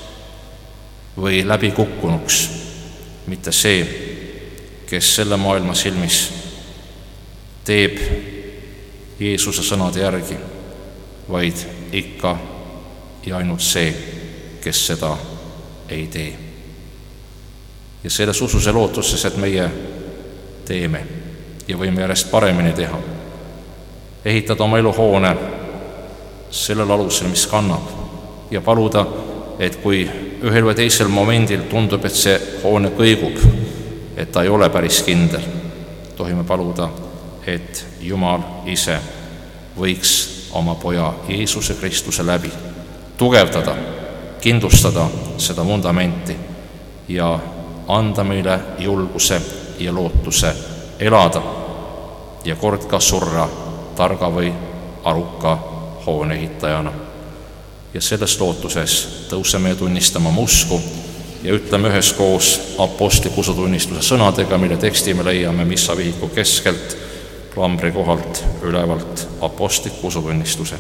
või läbikukkunuks mitte see, kes selle maailma silmis teeb Jeesuse sõnade järgi, vaid ikka ja ainult see, kes seda ei tee. Ja selles usus ja lootuses, et meie teeme ja võime järjest paremini teha, ehitada oma eluhoone sellel alusel, mis kannab, ja paluda, et kui ühel või teisel momendil tundub, et see hoone kõigub, et ta ei ole päris kindel, tohime paluda, et Jumal ise võiks oma poja Jeesuse Kristuse läbi tugevdada, kindlustada seda vundamenti ja anda meile julguse ja lootuse elada ja kord ka surra targa või aruka hooneehitajana. Ja selles lootuses tõuseme ja tunnistame oma usku ja ütleme üheskoos apostliku usutunnistuse sõnadega, mille teksti me leiame missavihiku keskelt, klambri kohalt ülevalt apostliku usutunnistuse.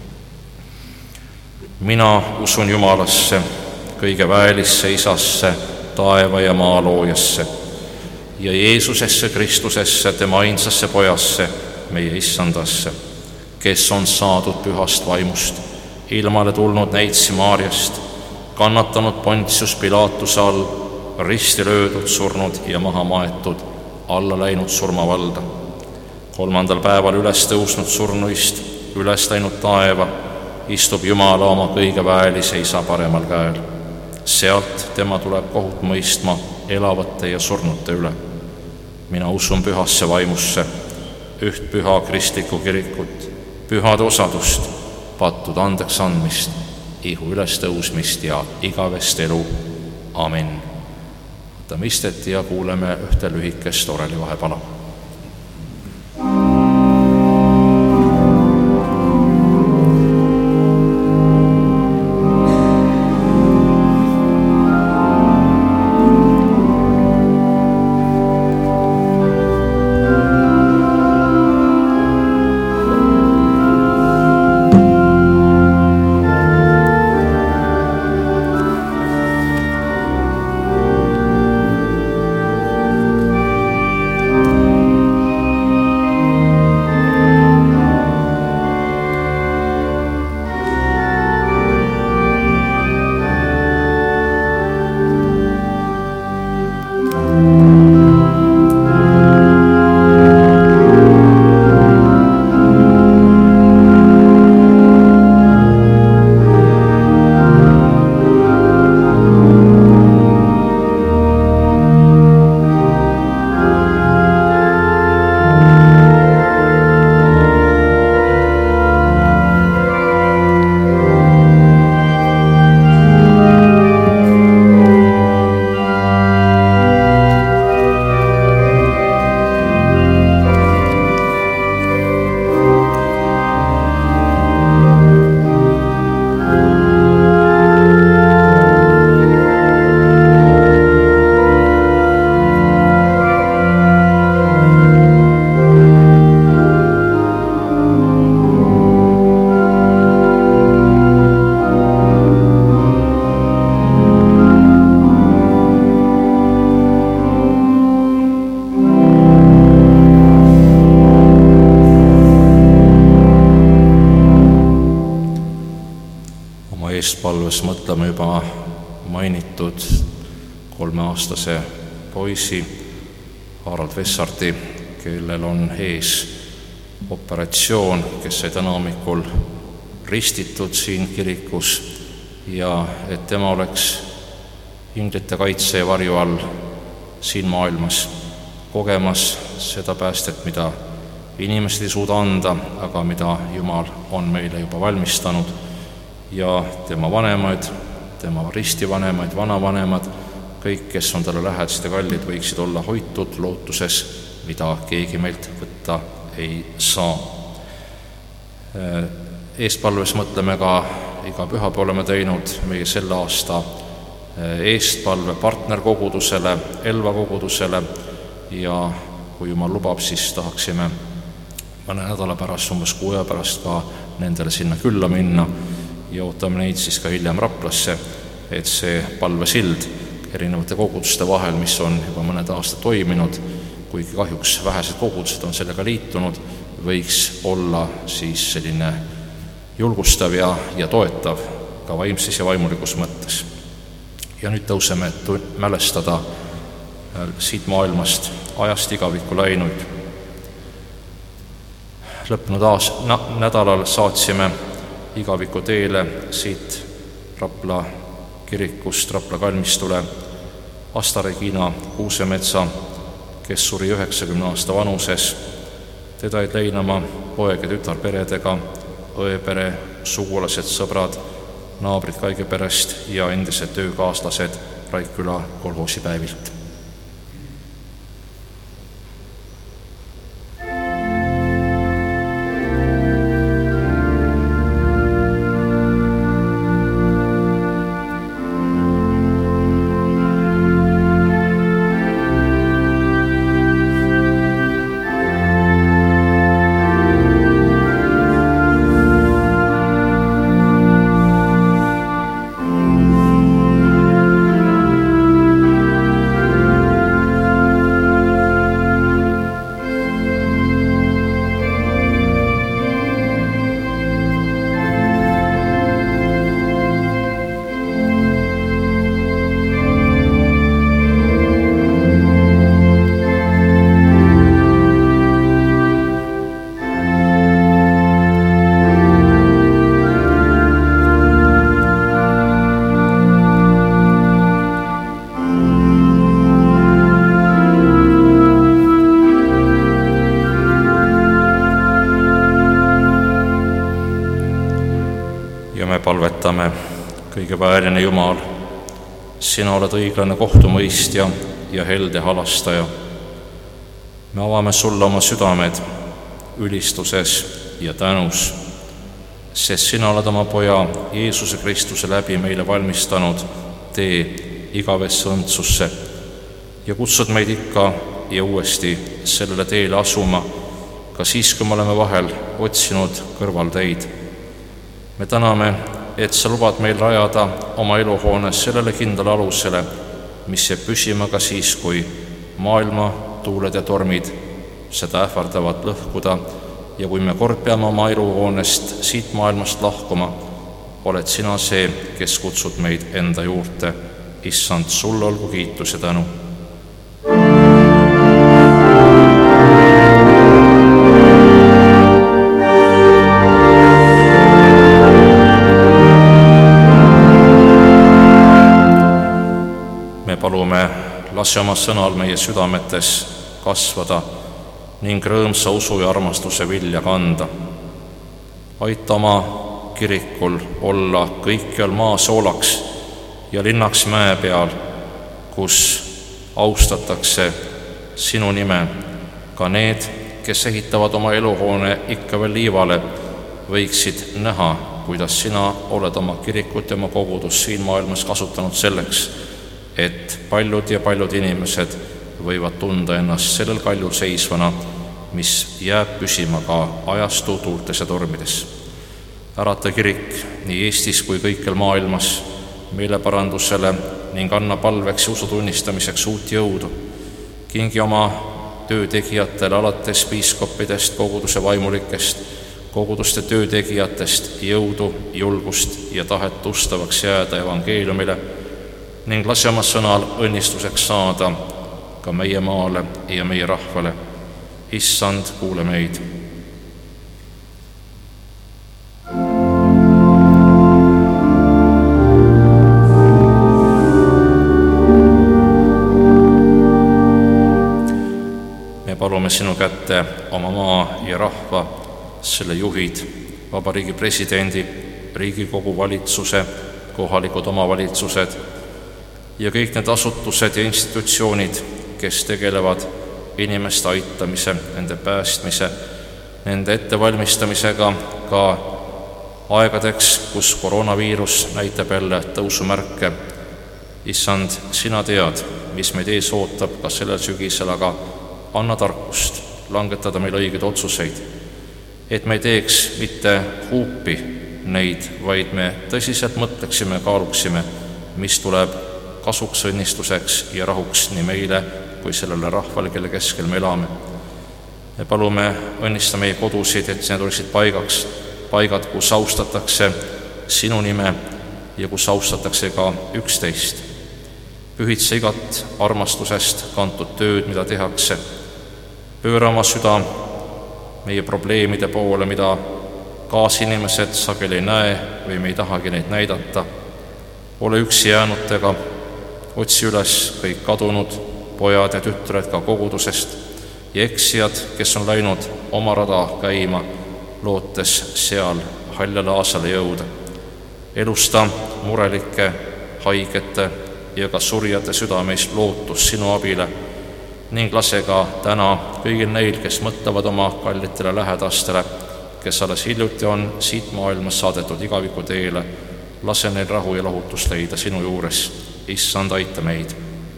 Mina usun Jumalasse, kõige väelisse Isasse, taeva ja maa loojasse ja Jeesusesse Kristusesse, tema ainsasse pojasse, meie issandasse, kes on saadud pühast vaimust, ilmale tulnud näitsi Maarjast, kannatanud Pontius Pilatuse all, risti löödud, surnud ja maha maetud, alla läinud surmavalda. Kolmandal päeval üles tõusnud surnuist, üles läinud taeva, istub Jumala oma kõige väelise Isa paremal käel. Sealt tema tuleb kohut mõistma elavate ja surnute üle. Mina usun pühasse vaimusse, üht püha kristlikku kirikut, pühade osadust, pattude andeks andmist, ihu ülestõusmist ja igavest elu. Amen. Võtame istet ja kuuleme ühte lühikest oreli vahepala. Thank you. eestpalves mõtleme juba mainitud kolmeaastase poisi Harald Vessarti, kellel on ees operatsioon, kes sai täna hommikul ristitud siin kirikus ja et tema oleks inglite kaitse ja varju all siin maailmas, kogemas seda päästet, mida inimesed ei suuda anda, aga mida Jumal on meile juba valmistanud, ja tema vanemaid, tema ristivanemaid, vanavanemad, kõik, kes on talle lähedased ja kallid, võiksid olla hoitud lootuses, mida keegi meilt võtta ei saa. Eestpalves mõtleme ka, iga pühapäev oleme teinud meie selle aasta eestpalve partnerkogudusele, Elva kogudusele, ja kui Jumal lubab, siis tahaksime mõne nädala pärast, umbes kuu aja pärast ka nendele sinna külla minna ja ootame neid siis ka hiljem Raplasse, et see palvesild erinevate koguduste vahel, mis on juba mõned aastad toiminud, kuigi kahjuks vähesed kogudused on sellega liitunud, võiks olla siis selline julgustav ja, ja toetav ka vaimses ja vaimulikus mõttes. Ja nüüd tõuseme, et mälestada siit maailmast ajast igavikku läinuid. Lõppenud aas, na, nädalal saatsime igaviku teele siit Rapla kirikust, Rapla kalmistule Asta Regina Kuusemetsa, kes suri üheksakümne aasta vanuses. Teda jäid leinama poeg ja tütar peredega, õepere, sugulased, sõbrad, naabrid Kaigeperest ja endised töökaaslased Raikküla kolhoosipäevilt. Palvetame, kõige vääriline Jumal, sina oled õiglane kohtumõistja ja helde halastaja. Me avame sulle oma südamed ülistuses ja tänus, sest sina oled oma poja Jeesuse Kristuse läbi meile valmistanud tee igavesse õndsusse ja kutsud meid ikka ja uuesti sellele teele asuma, ka siis, kui me oleme vahel otsinud kõrvalteid. Me täname, et sa lubad meil rajada oma eluhoones sellele kindlale alusele, mis jääb püsima ka siis, kui maailma tuuled ja tormid seda ähvardavad lõhkuda ja kui me kord peame oma eluhoonest siit maailmast lahkuma, oled sina see, kes kutsud meid enda juurde. Issand, sulle olgu kiitus ja tänu. Palume, lase oma sõnal meie südametes kasvada ning rõõmsa usu ja armastuse vilja kanda. Aita oma kirikul olla kõikjal maa soolaks ja linnaks mäe peal, kus austatakse sinu nime. Ka need, kes ehitavad oma eluhoone ikka veel liivale, võiksid näha, kuidas sina oled oma kirikut ja oma kogudust siin maailmas kasutanud selleks, et paljud ja paljud inimesed võivad tunda ennast sellel kaljul seisvana, mis jääb püsima ka ajastu tuultes ja tormides. Ärata kirik nii Eestis kui kõikjal maailmas meeleparandusele ning anna palveks ja usu tunnistamiseks uut jõudu. Kingi oma töötegijatele alates piiskopidest, koguduse vaimulikest koguduste töötegijatest jõudu, julgust ja tahet ustavaks jääda evangeeliumile ning lase oma sõnal õnnistuseks saada ka meie maale ja meie rahvale. Issand, kuule meid. Me palume sinu kätte oma maa ja rahva, selle juhid, vabariigi presidendi, Riigikogu valitsuse, kohalikud omavalitsused ja kõik need asutused ja institutsioonid, kes tegelevad inimeste aitamise, nende päästmise, nende ettevalmistamisega ka aegadeks, kus koroonaviirus näitab jälle tõusumärke. Issand, sina tead, mis meid ees ootab ka sellel sügisel, aga anna tarkust langetada meil õigeid otsuseid, et me ei teeks mitte huupi neid, vaid me tõsiselt mõtleksime, kaaluksime, mis tuleb kasuks, õnnistuseks ja rahuks nii meile kui sellele rahvale, kelle keskel me elame. Me palume õnnista meie kodusid, et need oleksid paigaks, paigad, kus austatakse sinu nime ja kus austatakse ka üksteist. Pühitse igat armastusest kantud tööd, mida tehakse. Pööra oma süda meie probleemide poole, mida kaasinimesed sageli ei näe või me ei tahagi neid näidata. Ole üksi jäänutega, otsi üles kõik kadunud pojad ja tütred ka kogudusest ja eksijad, kes on läinud oma rada käima, lootes seal haljale aasale jõuda. Elusta murelike, haigete ja ka surijate südameis lootus sinu abile ning lase ka täna kõigil neil, kes mõtlevad oma kallitele lähedastele, kes alles hiljuti on siit maailmas saadetud igaviku teele, lase neil rahu ja lohutust leida sinu juures. Issand, aita meid.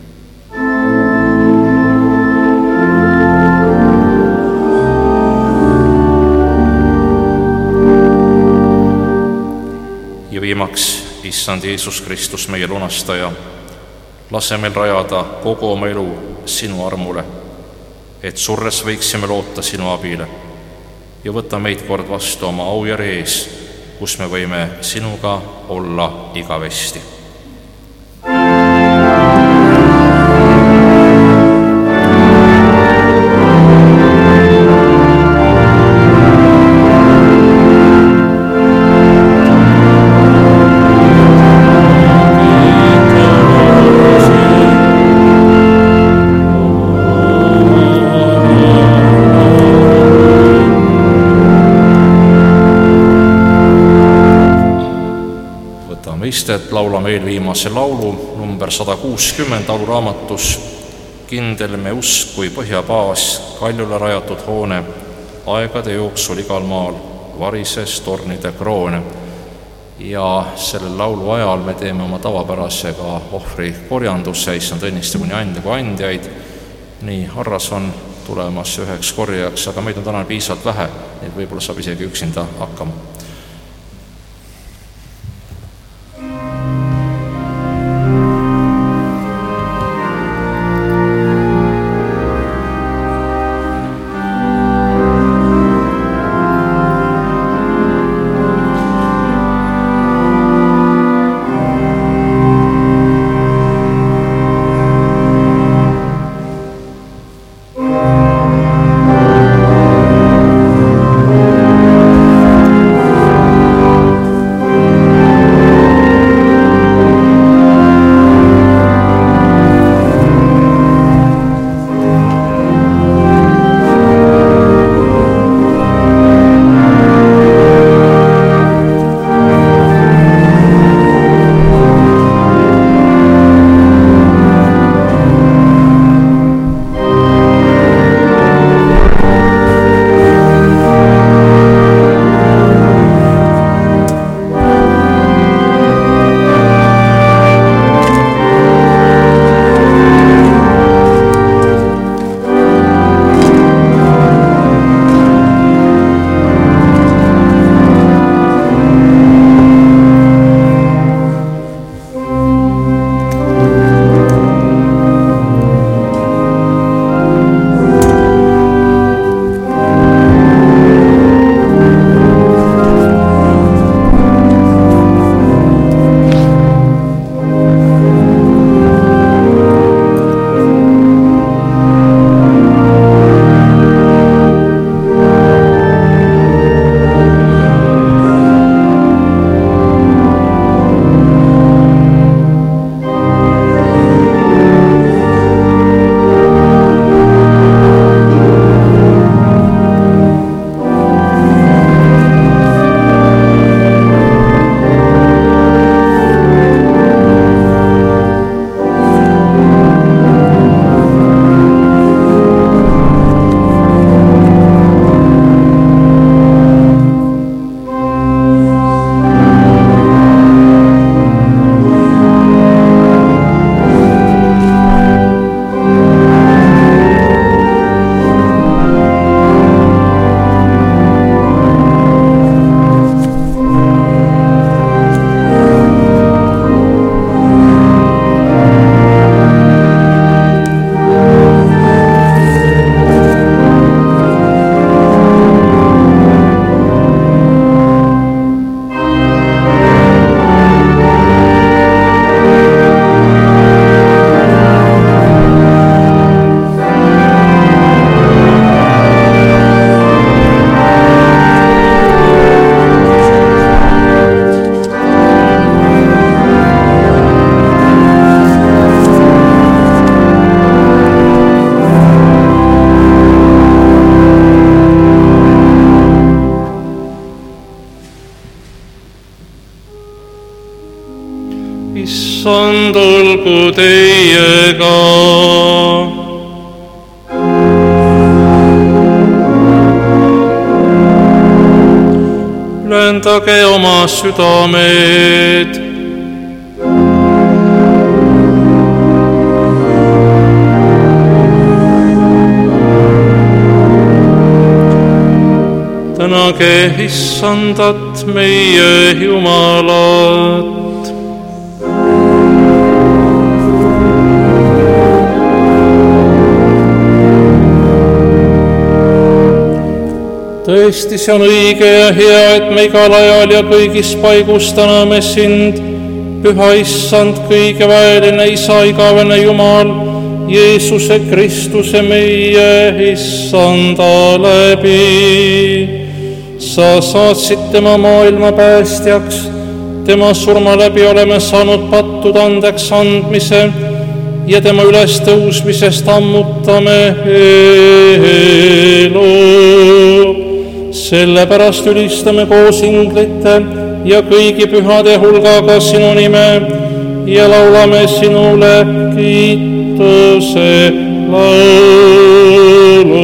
Ja viimaks, Issand Jeesus Kristus, meie lunastaja, lase meil rajada kogu oma elu sinu armule, et surres võiksime loota sinu abile ja võta meid kord vastu oma aujärje ees, kus me võime sinuga olla igavesti. Istet laulame eelviimase laulu number sada kuuskümmend lauluraamatus Kindel me usk kui põhjabaas, Kaljule rajatud hoone, aegade jooksul igal maal varises tornide kroone. Ja selle laulu ajal me teeme oma tavapärase ka ohvri korjanduse, issand õnnistagu nii ande kui andjaid. Nii harras on tulemas üheks korjajaks, aga meid on täna piisavalt vähe, nii võib-olla saab isegi üksinda hakkama. Thank you. issand olgu teiega. Pühendage oma südamed. Tänage issandat meie Jumalat. Tõesti, see on õige ja hea, et me igal ajal ja kõigis paigus täname sind, püha issand, kõigeväeline Isa, igavene Jumal, Jeesuse Kristuse meie issanda läbi. Sa saatsid tema maailma päästjaks, tema surma läbi oleme saanud pattud andeks andmise ja tema üles tõusmisest ammutame elu. Sellepärast ülistame koos inglite ja kõigi pühade hulgaga sinu nime ja laulame sinule kiituse laulu.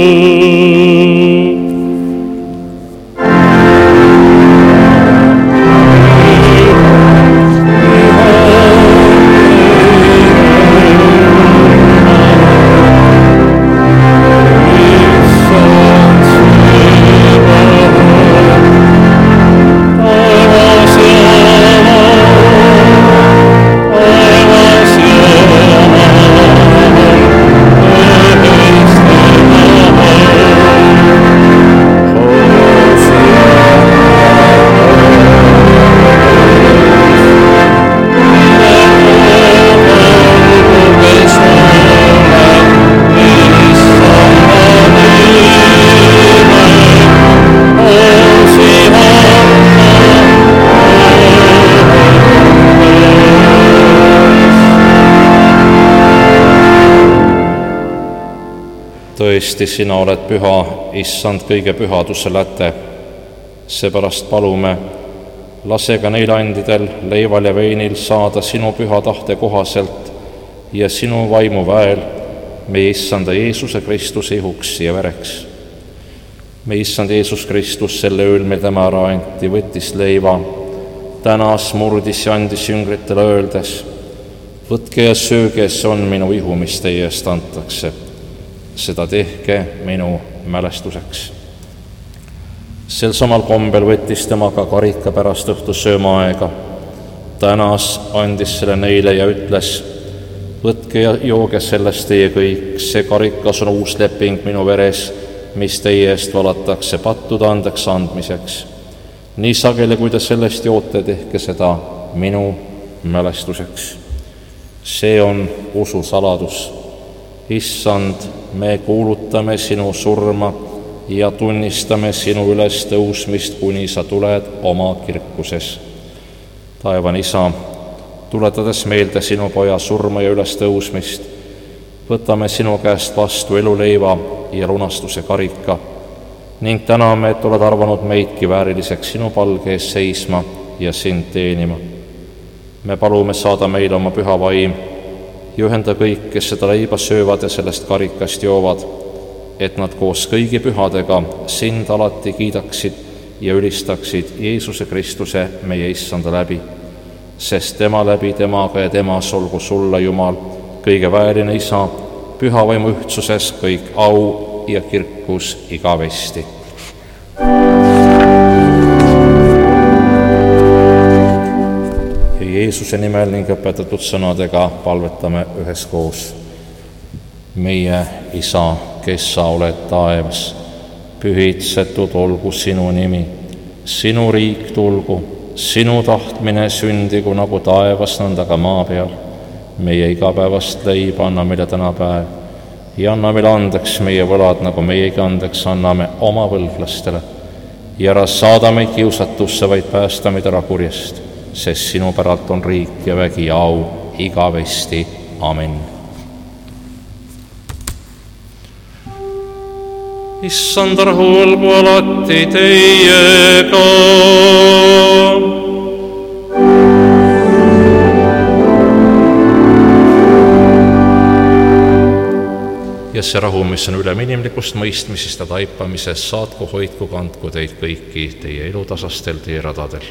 Tõesti, sina oled püha, issand, kõige pühaduse läte. Seepärast palume, lase ka neil andidel, leival ja veinil saada sinu püha tahte kohaselt ja sinu vaimu väel meie issanda Jeesuse Kristuse ihuks ja vereks. Meie issand Jeesus Kristus selle ööl, mil tema ära anti, võttis leiva, tänas, murdis ja andis jüngritele öeldes, võtke ja sööge, see on minu ihu, mis teie eest antakse. Seda tehke minu mälestuseks. Sel samal kombel võttis temaga karika pärast õhtu söömaaega. Tänas, andis selle neile ja ütles, võtke ja jooge sellest teie kõik, see karikas on uus leping minu veres, mis teie eest valatakse pattude andeks andmiseks. Nii sageli, kui te sellest joote, tehke seda minu mälestuseks. See on usu saladus. Issand, me kuulutame sinu surma ja tunnistame sinu üles tõusmist, kuni sa tuled oma kirkuses. Taevan Isa, tuletades meelde sinu poja surma ja üles tõusmist, võtame sinu käest vastu eluleiva ja lunastuse karika ning täname, et oled arvanud meidki vääriliseks sinu palge ees seisma ja sind teenima. Me palume saada meile oma püha vaim ja ühenda kõik, kes seda leiba söövad ja sellest karikast joovad, et nad koos kõigi pühadega sind alati kiidaksid ja ülistaksid Jeesuse Kristuse meie issanda läbi, sest tema läbi, temaga ja temas olgu sulle, Jumal, kõige väeline Isa, püha vaimu ühtsuses kõik au ja kirkus igavesti. Jeesuse nimel ning õpetatud sõnadega palvetame üheskoos. Meie Isa, kes sa oled taevas, pühitsetud olgu sinu nimi, sinu riik tulgu, sinu tahtmine sündigu nagu taevas, nõnda ka maa peal. Meie igapäevast leiba anna meile täna päev ja anna meile andeks meie võlad, nagu meiegi andeks anname oma võlglastele. Ja ära saada meid kiusatusse, vaid päästa meid ära kurjast, sest sinu päralt on riik ja vägi ja au igavesti. Amen. Issand, rahu olgu alati teiega. ja see rahu, mis on ülem inimlikust mõistmisest ja taipamisest, saatku, hoidku, kandku teid kõiki teie elutasastel teeradadel.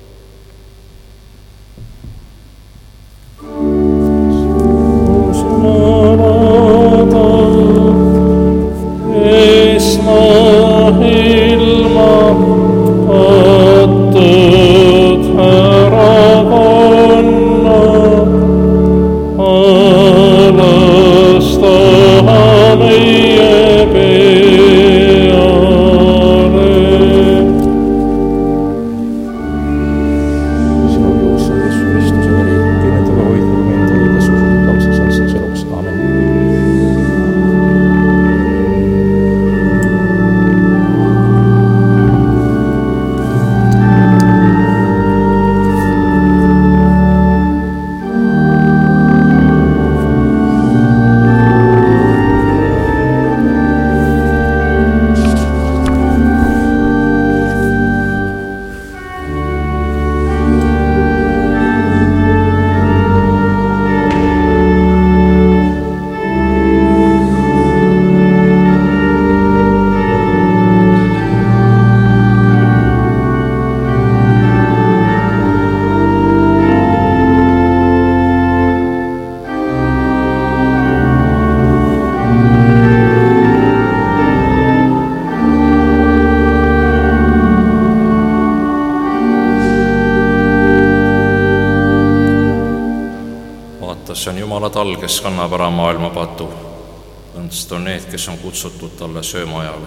See on Jumala tal, kes kannab ära maailma patu. Õndsad on need, kes on kutsutud talle söömaajale.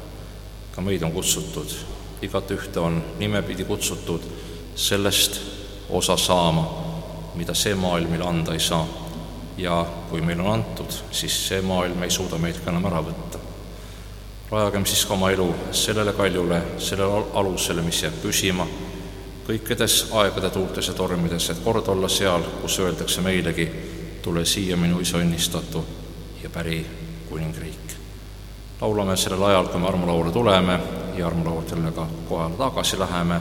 Ka meid on kutsutud, igat ühte on nimepidi kutsutud sellest osa saama, mida see maailm meile anda ei saa. Ja kui meil on antud, siis see maailm ei suuda meid ka enam ära võtta. Rajagem siis ka oma elu sellele kaljule, sellele alusele, mis jääb püsima, kõikides aegade tuultes ja tormides, et kord olla seal, kus öeldakse meilegi, tule siia minu isa õnnistatu ja päri kuningriik. Laulame sellel ajal, kui me armulaule tuleme ja armulault jälle ka kohale tagasi läheme.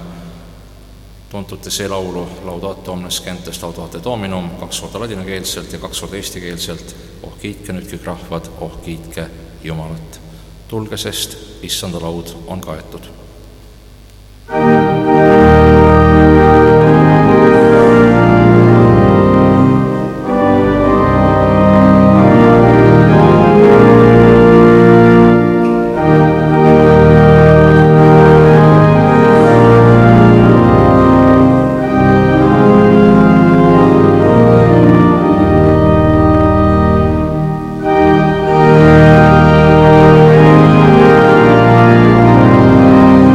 Tuntute see laulu Laudate omnes gentes laudate dominum, kaks korda ladinakeelselt ja kaks korda eestikeelselt. Oh kiitke nüüd kõik rahvad, oh kiitke Jumalat. Tulge, sest issanda laud on kaetud. Thank you.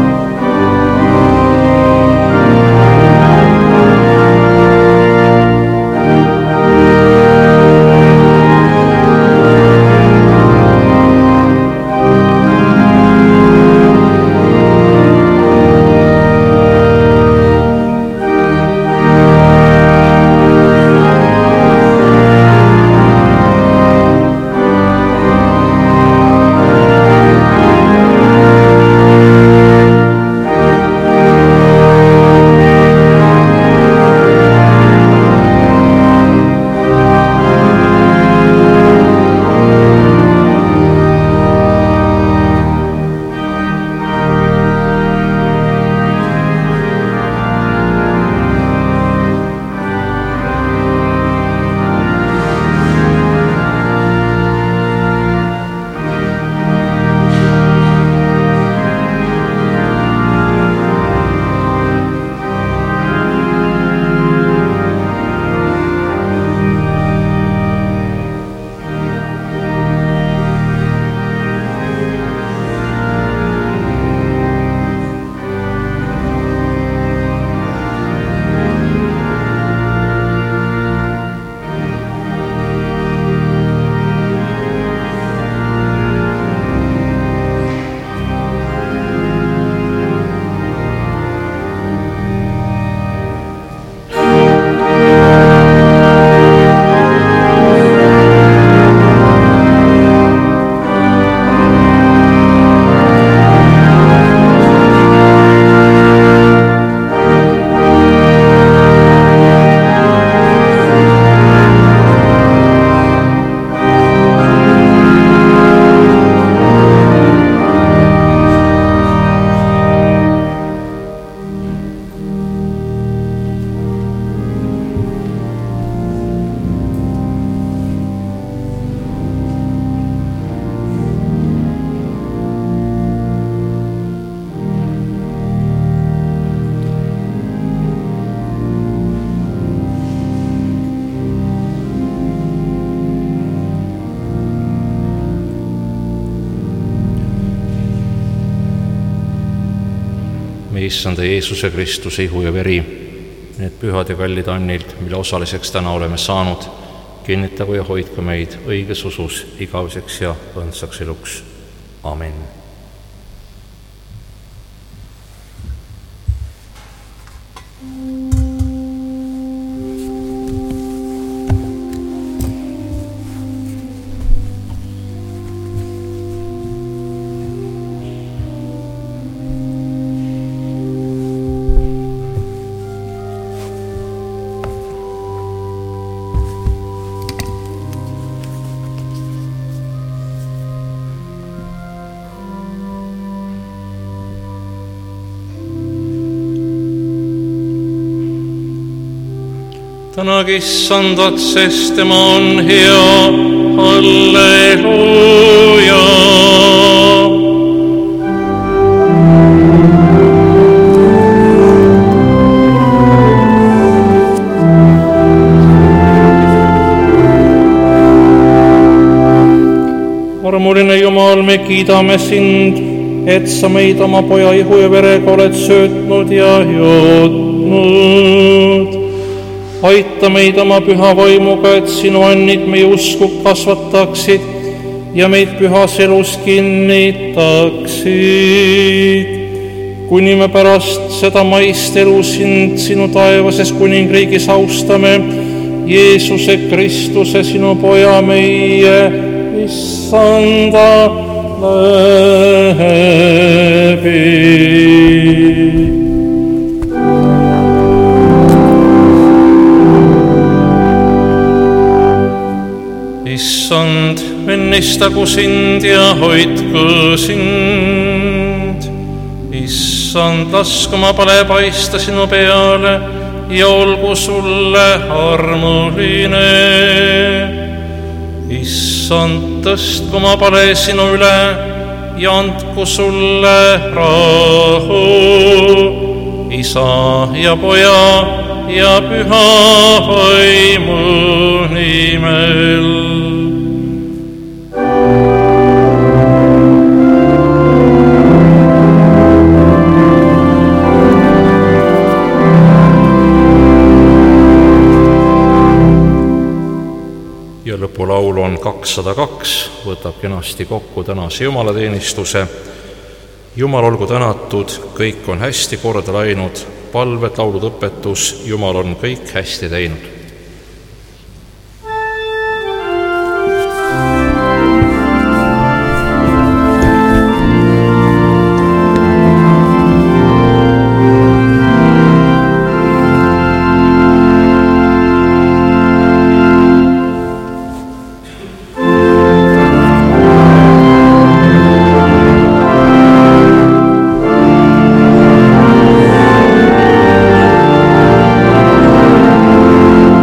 meie issanda Jeesuse Kristuse ihu ja veri, need pühad ja kallid annid, mille osaliseks täna oleme saanud, kinnitagu ja hoidku meid õiges usus igaveseks ja õndsaks eluks. Amen. Tänagi issandat, sest tema on hea. Halleluuja. Armuline Jumal, me kiidame sind, et sa meid oma poja ihu ja verega oled söötnud ja jootnud. Aita meid oma püha vaimuga, et sinu annid meie usku kasvataksid ja meid pühas elus kinnitaksid. Kuni me pärast seda maist elu sind sinu taevases kuningriigis austame, Jeesuse Kristuse, sinu poja meie issanda läbi. Issand, õnnistagu sind ja hoidku sind. Issand, lasku oma pale paista sinu peale ja olgu sulle armuline. Issand, tõstku oma pale sinu üle ja andku sulle rahu. Isa ja poja ja püha vaimu nimel. Ja lõpulaul on kakssada kaks, võtab kenasti kokku tänase jumalateenistuse. Jumal olgu tänatud, kõik on hästi korda läinud, palved, laulud, õpetus, Jumal on kõik hästi teinud. Amen.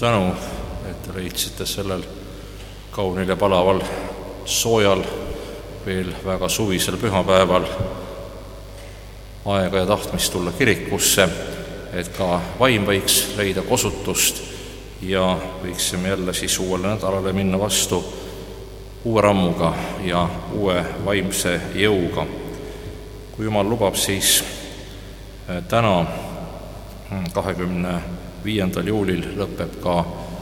tänu, et te leidsite sellel kaunil ja palaval soojal, veel väga suvisel pühapäeval aega ja tahtmist tulla kirikusse, et ka vaim võiks leida kosutust ja võiksime jälle siis uuele nädalale minna vastu uue rammuga ja uue vaimse jõuga. Kui Jumal lubab, siis täna, kahekümne viiendal juulil lõpeb ka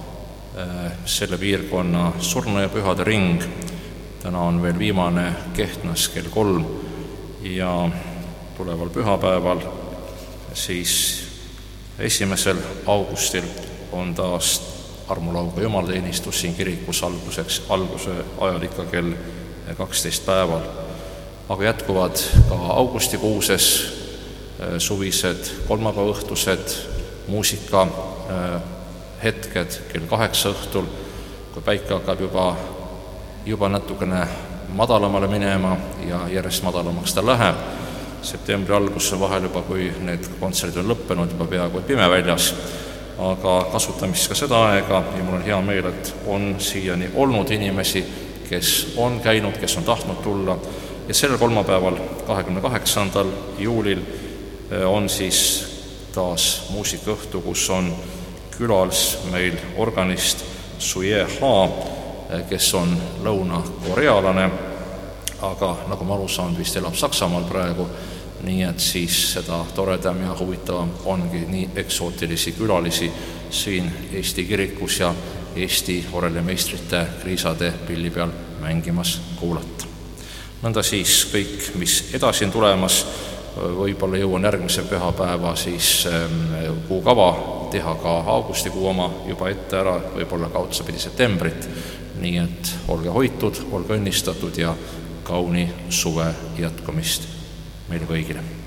selle piirkonna surnujapühade ring. Täna on veel viimane Kehtnas kell kolm ja tuleval pühapäeval, siis esimesel augustil on taas armulauga jumalateenistus siin kirikus alguseks, alguse ajal ikka kell kaksteist päeval. Aga jätkuvad ka augustikuuses suvised kolmapäevaõhtused muusika hetked kell kaheksa õhtul, kui päike hakkab juba, juba natukene madalamale minema ja järjest madalamaks ta läheb. Septembri algusse vahel juba, kui need kontserdid on lõppenud, juba peaaegu pime väljas, aga kasutamist ka seda aega ja mul on hea meel, et on siiani olnud inimesi, kes on käinud, kes on tahtnud tulla ja sellel kolmapäeval, kahekümne kaheksandal juulil on siis taas muusikaõhtu, kus on külas meil organist Suje Ha, kes on lõuna-korealane, aga nagu ma aru saan, vist elab Saksamaal praegu, nii et siis seda toredam ja huvitavam ongi nii eksootilisi külalisi siin Eesti kirikus ja Eesti orellimeistrite kriisade pilli peal mängimas kuulata. Nõnda siis kõik, mis edasi on tulemas, võib-olla jõuan järgmise pühapäeva siis kuukava teha ka augustikuu oma juba ette ära, võib-olla ka otsapidi septembrit, nii et olge hoitud, olge õnnistatud ja kauni suve jätkumist meile kõigile.